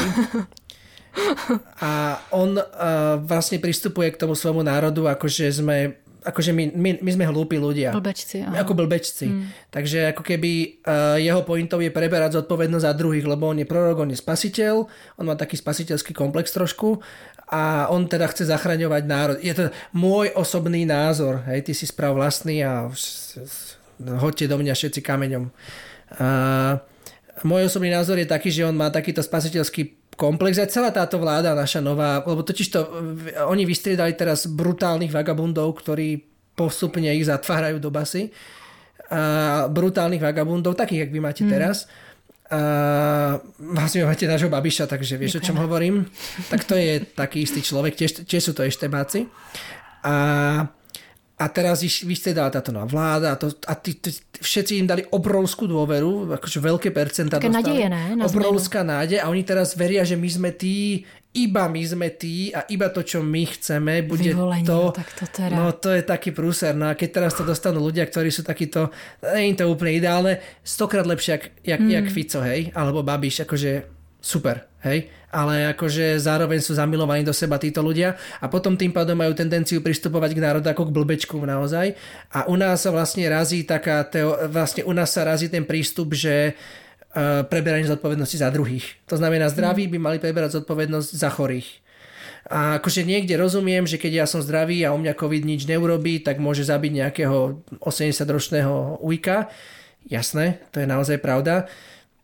A on uh, vlastne pristupuje k tomu svojmu národu, akože sme, akože my, my, my sme hlúpi ľudia. Blbečci. Aha. Ako blbečci. Mm. Takže ako keby uh, jeho pointou je preberať zodpovednosť za druhých, lebo on je prorok, on je spasiteľ, on má taký spasiteľský komplex trošku a on teda chce zachraňovať národ. Je to môj osobný názor. Hej, ty si sprav vlastný a hoďte do mňa všetci kameňom. Uh, môj osobný názor je taký, že on má takýto spasiteľský komplex a celá táto vláda naša nová, lebo totižto oni vystriedali teraz brutálnych vagabundov, ktorí postupne ich zatvárajú do basy. A brutálnych vagabundov, takých, jak vy máte mm. teraz. A vlastne máte nášho Babiša, takže vieš, o čom hovorím. Tak to je taký istý človek, tiež, tiež sú to eštebáci. A, a a teraz vy ste dala táto na vláda a, to, a tí, tí, všetci im dali obrovskú dôveru, akože veľké percentá dostali. Nadeje, ne? Na obrovská nádej a oni teraz veria, že my sme tí, iba my sme tí a iba to, čo my chceme, bude Vyvolenie, to. Tak to teda. No to je taký prúser. No a keď teraz to dostanú ľudia, ktorí sú takíto, nie je to úplne ideálne, stokrát lepšie, jak, jak, mm. jak Fico, hej, alebo Babiš, akože super, hej, ale akože zároveň sú zamilovaní do seba títo ľudia a potom tým pádom majú tendenciu pristupovať k národu ako k blbečku naozaj a u nás sa vlastne razí taká, teo, vlastne u nás sa razí ten prístup, že uh, preberanie zodpovednosti za druhých. To znamená, zdraví by mali preberať zodpovednosť za chorých. A akože niekde rozumiem, že keď ja som zdravý a u mňa COVID nič neurobí, tak môže zabiť nejakého osemdesiatročného ujka. Jasné, to je naozaj pravda.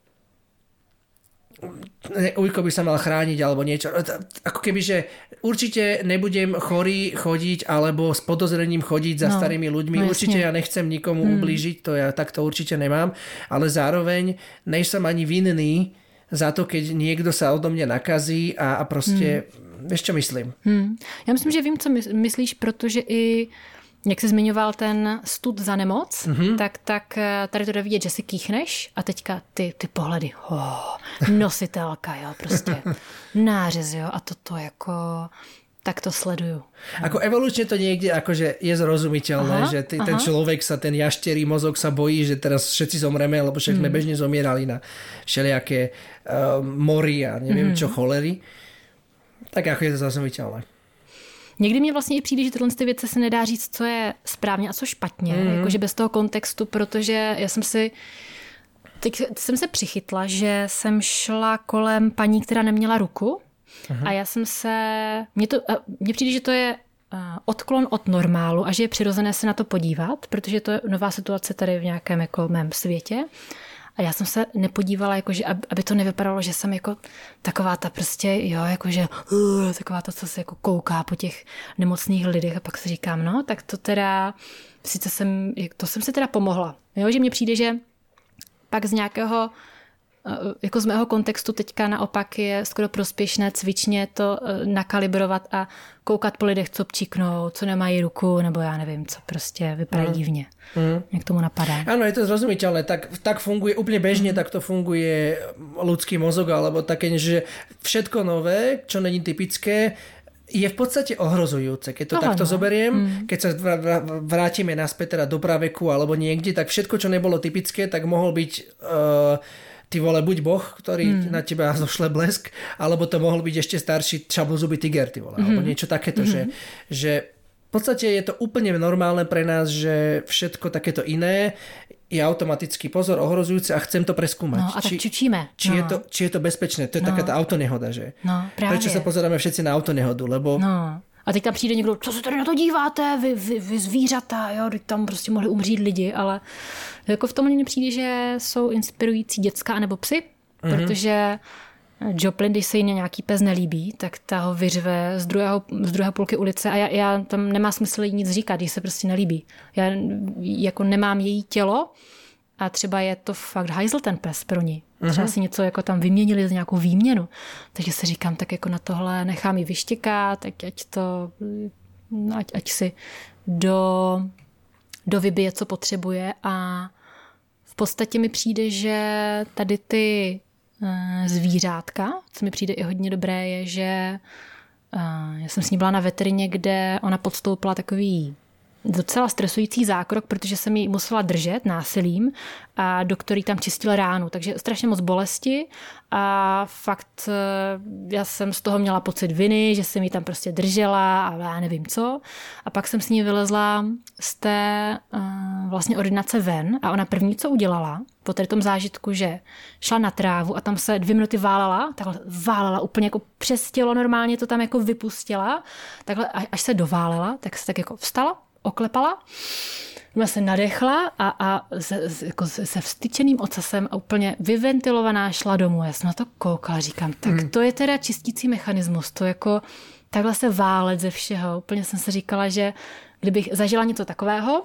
Ujko by sa mal chrániť alebo niečo. Ako keby, že určite nebudem chorý chodiť alebo s podozrením chodiť za no, starými ľuďmi. No, určite ja nechcem nikomu hmm. ublížiť, to ja takto určite nemám, ale zároveň nejsem ani vinný za to, keď niekto sa odo mňa nakazí a, a proste hmm. vieš, čo myslím? Hmm. Já myslím, že vím, co myslíš, protože i jak jsi zmiňoval ten stud za nemoc, mm-hmm. tak, tak tady to jde vidět, že si kýchneš a teďka ty, ty pohledy, oh, nositelka, jo, prostě nářez, jo, a toto jako, tak to sleduju. Ako evolučne to niekde akože je zrozumiteľné, aha, že ty, ten človek sa, ten jašterý mozog sa bojí, že teraz všetci zomreme, lebo však sme mm. bežne zomierali na všelijaké uh, mory a neviem mm. čo, cholery. Tak ako je to zrozumiteľné. Někdy mě vlastně i přijde, že tyhle věci se nedá říct, co je správně a co špatně, mm. jakože bez toho kontextu, protože já jsem si, teď jsem se přichytla, že jsem šla kolem paní, která neměla ruku uh-huh. a já jsem se, mně, to, mně přijde, že to je odklon od normálu a že je přirozené se na to podívat, protože to je nová situace tady v nějakém jako mém světě. A já jsem se nepodívala, jakože, aby to nevypadalo, že jsem jako taková ta prostě, jo, jakože uh, taková ta, co se jako kouká po těch nemocných lidech a pak si říkám, no, tak to teda, sice jsem, to jsem si teda pomohla. Jo, že mně přijde, že pak z nějakého, jako z mého kontextu teďka naopak je skoro prospěšné cvičně to nakalibrovat a koukat po lidech, co pčíknou, co nemají ruku, nebo já nevím, co prostě vypadají mm. divně. Mm. Jak tomu napadá. Áno, je to zrozumiteľné. Tak, tak funguje, úplne bežne mm. takto funguje ľudský mozog, alebo také, že všetko nové, čo není typické, je v podstate ohrozujúce. Keď to Aha, takto no. zoberiem, mm. keď sa vrátime naspäť teda do praveku alebo niekde, tak všetko, čo nebolo typické, tak mohol byť uh, ty vole, buď Boh, ktorý mm. na teba zošle blesk, alebo to mohol byť ešte starší šablozubý tiger, ty vole, mm. alebo niečo takéto, mm. že, že v podstate je to úplne normálne pre nás, že všetko takéto iné je automaticky pozor, ohrozujúce a chcem to preskúmať. No a tak čučíme. Či, no. je to, či je to bezpečné. To je no. taká tá autonehoda, že? No, právě. Prečo sa pozeráme všetci na autonehodu, lebo... No. A teď tam přijde někdo, co se tady na to díváte, vy, vy, vy zvířata, jo, teď tam prostě mohli umřít lidi, ale jako v tom mně přijde, že jsou inspirující děcka nebo psy, mm-hmm. protože Joplin, když se jí nějaký pes nelíbí, tak ta ho vyřve z, druhého, z druhé půlky ulice a já, já tam nemá smysl jí nic říkat, když se prostě nelíbí. Já jako nemám její tělo a třeba je to fakt hajzl ten pes pro ní. Třeba si něco jako tam vyměnili za nějakou výměnu. Takže si říkám, tak jako na tohle nechám ji vyštěkat, tak ať to, ať, ať si do, dovybije, co potřebuje a v podstatě mi přijde, že tady ty zvířátka, co mi přijde i hodně dobré, je, že já jsem s ní byla na veterině, kde ona podstoupila takový docela stresující zákrok, protože jsem ji musela držet násilím a doktor jí tam čistil ránu, takže strašně moc bolesti a fakt já jsem z toho měla pocit viny, že jsem ji tam prostě držela a já nevím co. A pak jsem s ní vylezla z té uh, vlastně ordinace ven a ona první, co udělala po tady tom zážitku, že šla na trávu a tam se dvě minuty válela, takhle válela úplně jako přes tělo, normálně to tam jako vypustila, takhle až se doválela, tak se tak jako vstala, oklepala, se nadechla a, a se, jako se vstyčeným ocasem a úplně vyventilovaná šla domů. Já jsem na to koukala, říkám, tak hmm. to je teda čistící mechanismus, to jako takhle se válet ze všeho. Úplně jsem si říkala, že kdybych zažila něco takového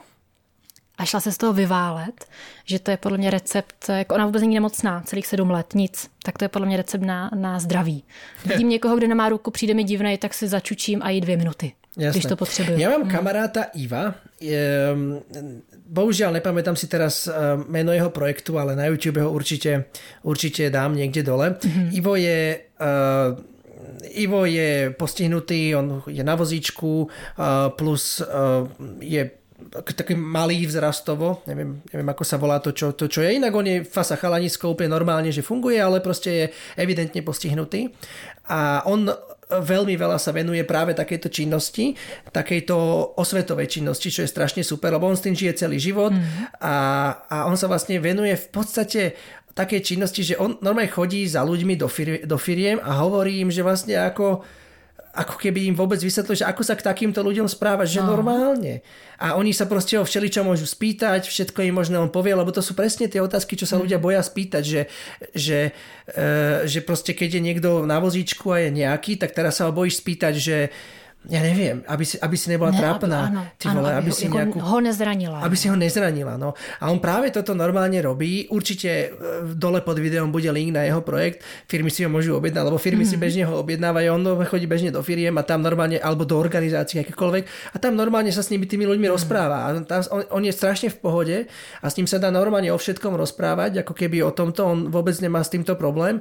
a šla se z toho vyválet, že to je podle mě recept, jako ona vůbec není nemocná, celých sedm let, nic, tak to je podle mě recept na, na zdraví. Vidím někoho, kdo nemá ruku, přijde mi divnej, tak si začučím a jí dvě minuty. Jasné. Když to potřebujú. Ja mám kamaráta Iva, je, bohužiaľ nepamätám si teraz meno jeho projektu, ale na YouTube ho určite, určite dám niekde dole. Mm-hmm. Ivo je... Uh, Ivo je postihnutý, on je na vozíčku, uh, plus uh, je taký malý vzrastovo, neviem, neviem ako sa volá to čo, to, čo je. Inak on je fasa chalanisko, úplne normálne, že funguje, ale proste je evidentne postihnutý. A on veľmi veľa sa venuje práve takejto činnosti, takejto osvetovej činnosti, čo je strašne super, lebo on s tým žije celý život mm. a, a on sa vlastne venuje v podstate takej činnosti, že on normálne chodí za ľuďmi do, fir- do firiem a hovorí im, že vlastne ako ako keby im vôbec vysvetlil, že ako sa k takýmto ľuďom správať, že no. normálne. A oni sa proste o všeličo môžu spýtať, všetko im možno on povie, lebo to sú presne tie otázky, čo sa ľudia boja spýtať, že, že, e, že proste keď je niekto na vozíčku a je nejaký, tak teraz sa ho bojíš spýtať, že ja neviem, aby si, aby si nebola ne, trápna. Áno, ty vole, áno, aby, aby si nejakú, ho nezranila. Aby si ho nezranila. No. A on práve toto normálne robí. Určite dole pod videom bude link na jeho projekt. Firmy si ho môžu objednať, lebo firmy mm-hmm. si bežne ho objednávajú. On chodí bežne do firiem a tam normálne, alebo do organizácií akékoľvek. A tam normálne sa s nimi tými ľuďmi mm-hmm. rozpráva. A tam, on, on je strašne v pohode a s ním sa dá normálne o všetkom rozprávať, ako keby o tomto on vôbec nemá s týmto problém.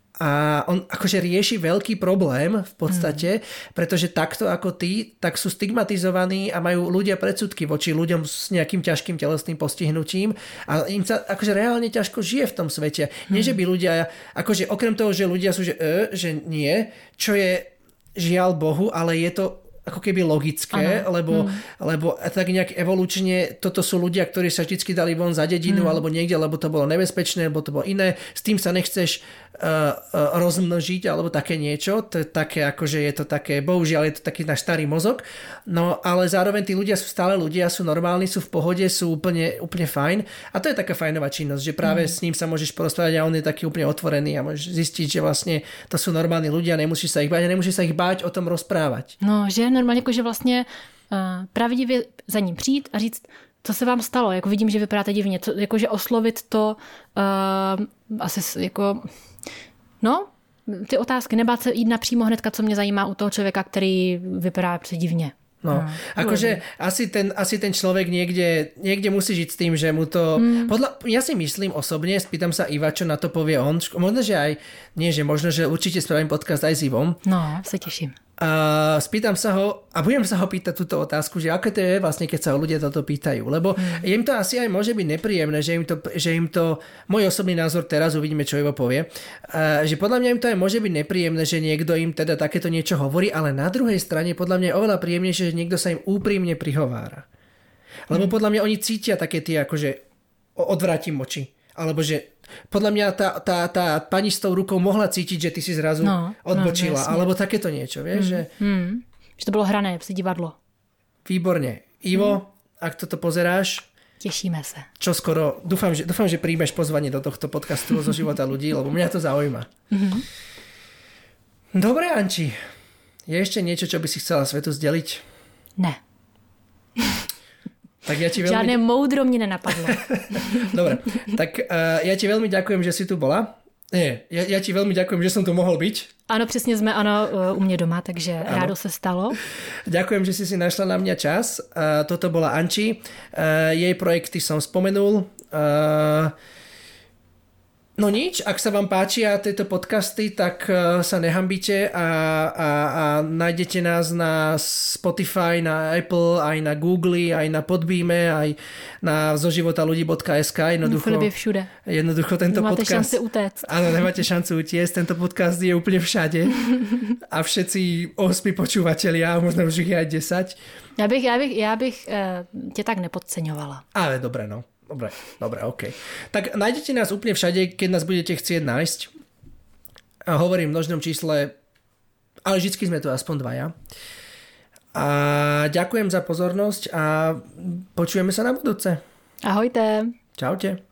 A on akože rieši veľký problém v podstate, mm. pretože takto ako ty, tak sú stigmatizovaní a majú ľudia predsudky voči ľuďom s nejakým ťažkým telesným postihnutím a im sa akože reálne ťažko žije v tom svete. Mm. Nie, že by ľudia, akože okrem toho, že ľudia sú, že, e, že nie, čo je žiaľ Bohu, ale je to ako keby logické, ano. lebo, hmm. lebo tak nejak evolučne toto sú ľudia, ktorí sa vždycky dali von za dedinu hmm. alebo niekde, lebo to bolo nebezpečné, alebo to bolo iné. S tým sa nechceš uh, uh, rozmnožiť alebo také niečo. To je také, akože je to také, bohužiaľ je to taký náš starý mozog. No ale zároveň tí ľudia sú stále ľudia, sú normálni, sú v pohode, sú úplne, úplne fajn. A to je taká fajnová činnosť, že práve hmm. s ním sa môžeš porozprávať a on je taký úplne otvorený a môžeš zistiť, že vlastne to sú normálni ľudia, nemusíš sa ich báť a nemusíš sa ich báť o tom rozprávať. No, že normálně jakože vlastně uh, pravdivě za ním přijít a říct, co se vám stalo, jako vidím, že vypadáte divně, co, jakože oslovit to uh, asi jako, no, ty otázky, nebát se jít napřímo hnedka, co mě zajímá u toho člověka, který vypadá divně. No, no, akože asi ten, asi ten človek niekde, niekde musí žiť s tým, že mu to... Mm. Podľa, ja si myslím osobne, spýtam sa Iva, čo na to povie on. Možno, že aj... Nie, že možno, že určite spravím podcast aj s Ivom. No, sa teším. A spýtam sa ho a budem sa ho pýtať túto otázku, že aké to je vlastne, keď sa ľudia toto pýtajú. Lebo mm. im to asi aj môže byť nepríjemné, že im to, že im to môj osobný názor teraz, uvidíme, čo Ivo povie, a že podľa mňa im to aj môže byť nepríjemné, že niekto im teda takéto niečo hovorí, ale na druhej strane podľa mňa je oveľa príjemnejšie, že niekto sa im úprimne prihovára. Lebo mm. podľa mňa oni cítia také tie, akože odvrátim oči. Alebo že podľa mňa tá, tá, tá pani s tou rukou mohla cítiť, že ty si zrazu no, odbočila. No, alebo takéto niečo, vieš? Mm, že... Mm, že to bolo hrané, si divadlo. Výborne. Ivo, mm. ak toto pozeráš... Tešíme sa. Čo skoro, dúfam, že, dúfam, že príjmeš pozvanie do tohto podcastu zo života ľudí, lebo mňa to zaujíma. Mm-hmm. Dobre, Anči. Je ešte niečo, čo by si chcela svetu zdeliť? Ne. Tak ja ti veľmi... Žiadne moudro mne nenapadlo. Dobre, tak uh, ja ti veľmi ďakujem, že si tu bola. Nie, ja, ja ti veľmi ďakujem, že som tu mohol byť. Ano, přesně jsme ano u mě doma, takže ano. Rádo se stalo. Ďakujem, že si si našla na mňa čas. Uh, toto bola Anči. Uh, jej projekty som spomenul. Uh, No nič, ak sa vám páčia tieto podcasty, tak sa nehambíte a, a, a nájdete nás na Spotify, na Apple, aj na Google, aj na Podbeame, aj na zoživotaľudí bodka es ká. Jednoducho, všude. Jednoducho tento nemáte podcast... Nemáte šanci utéct. Áno, nemáte šancu utiecť. Tento podcast je úplne všade. A všetci osmi počúvatelia, možno už ich aj desať. Ja bych, ja bych, ja bych uh, tě tak nepodceňovala. Ale dobre, no. Dobre, dobre, okej. Okay. Tak nájdete nás úplne všade, keď nás budete chcieť nájsť. A hovorím v množnom čísle, ale vždycky sme tu aspoň dvaja. A ďakujem za pozornosť a počujeme sa na budúce. Ahojte. Čaute.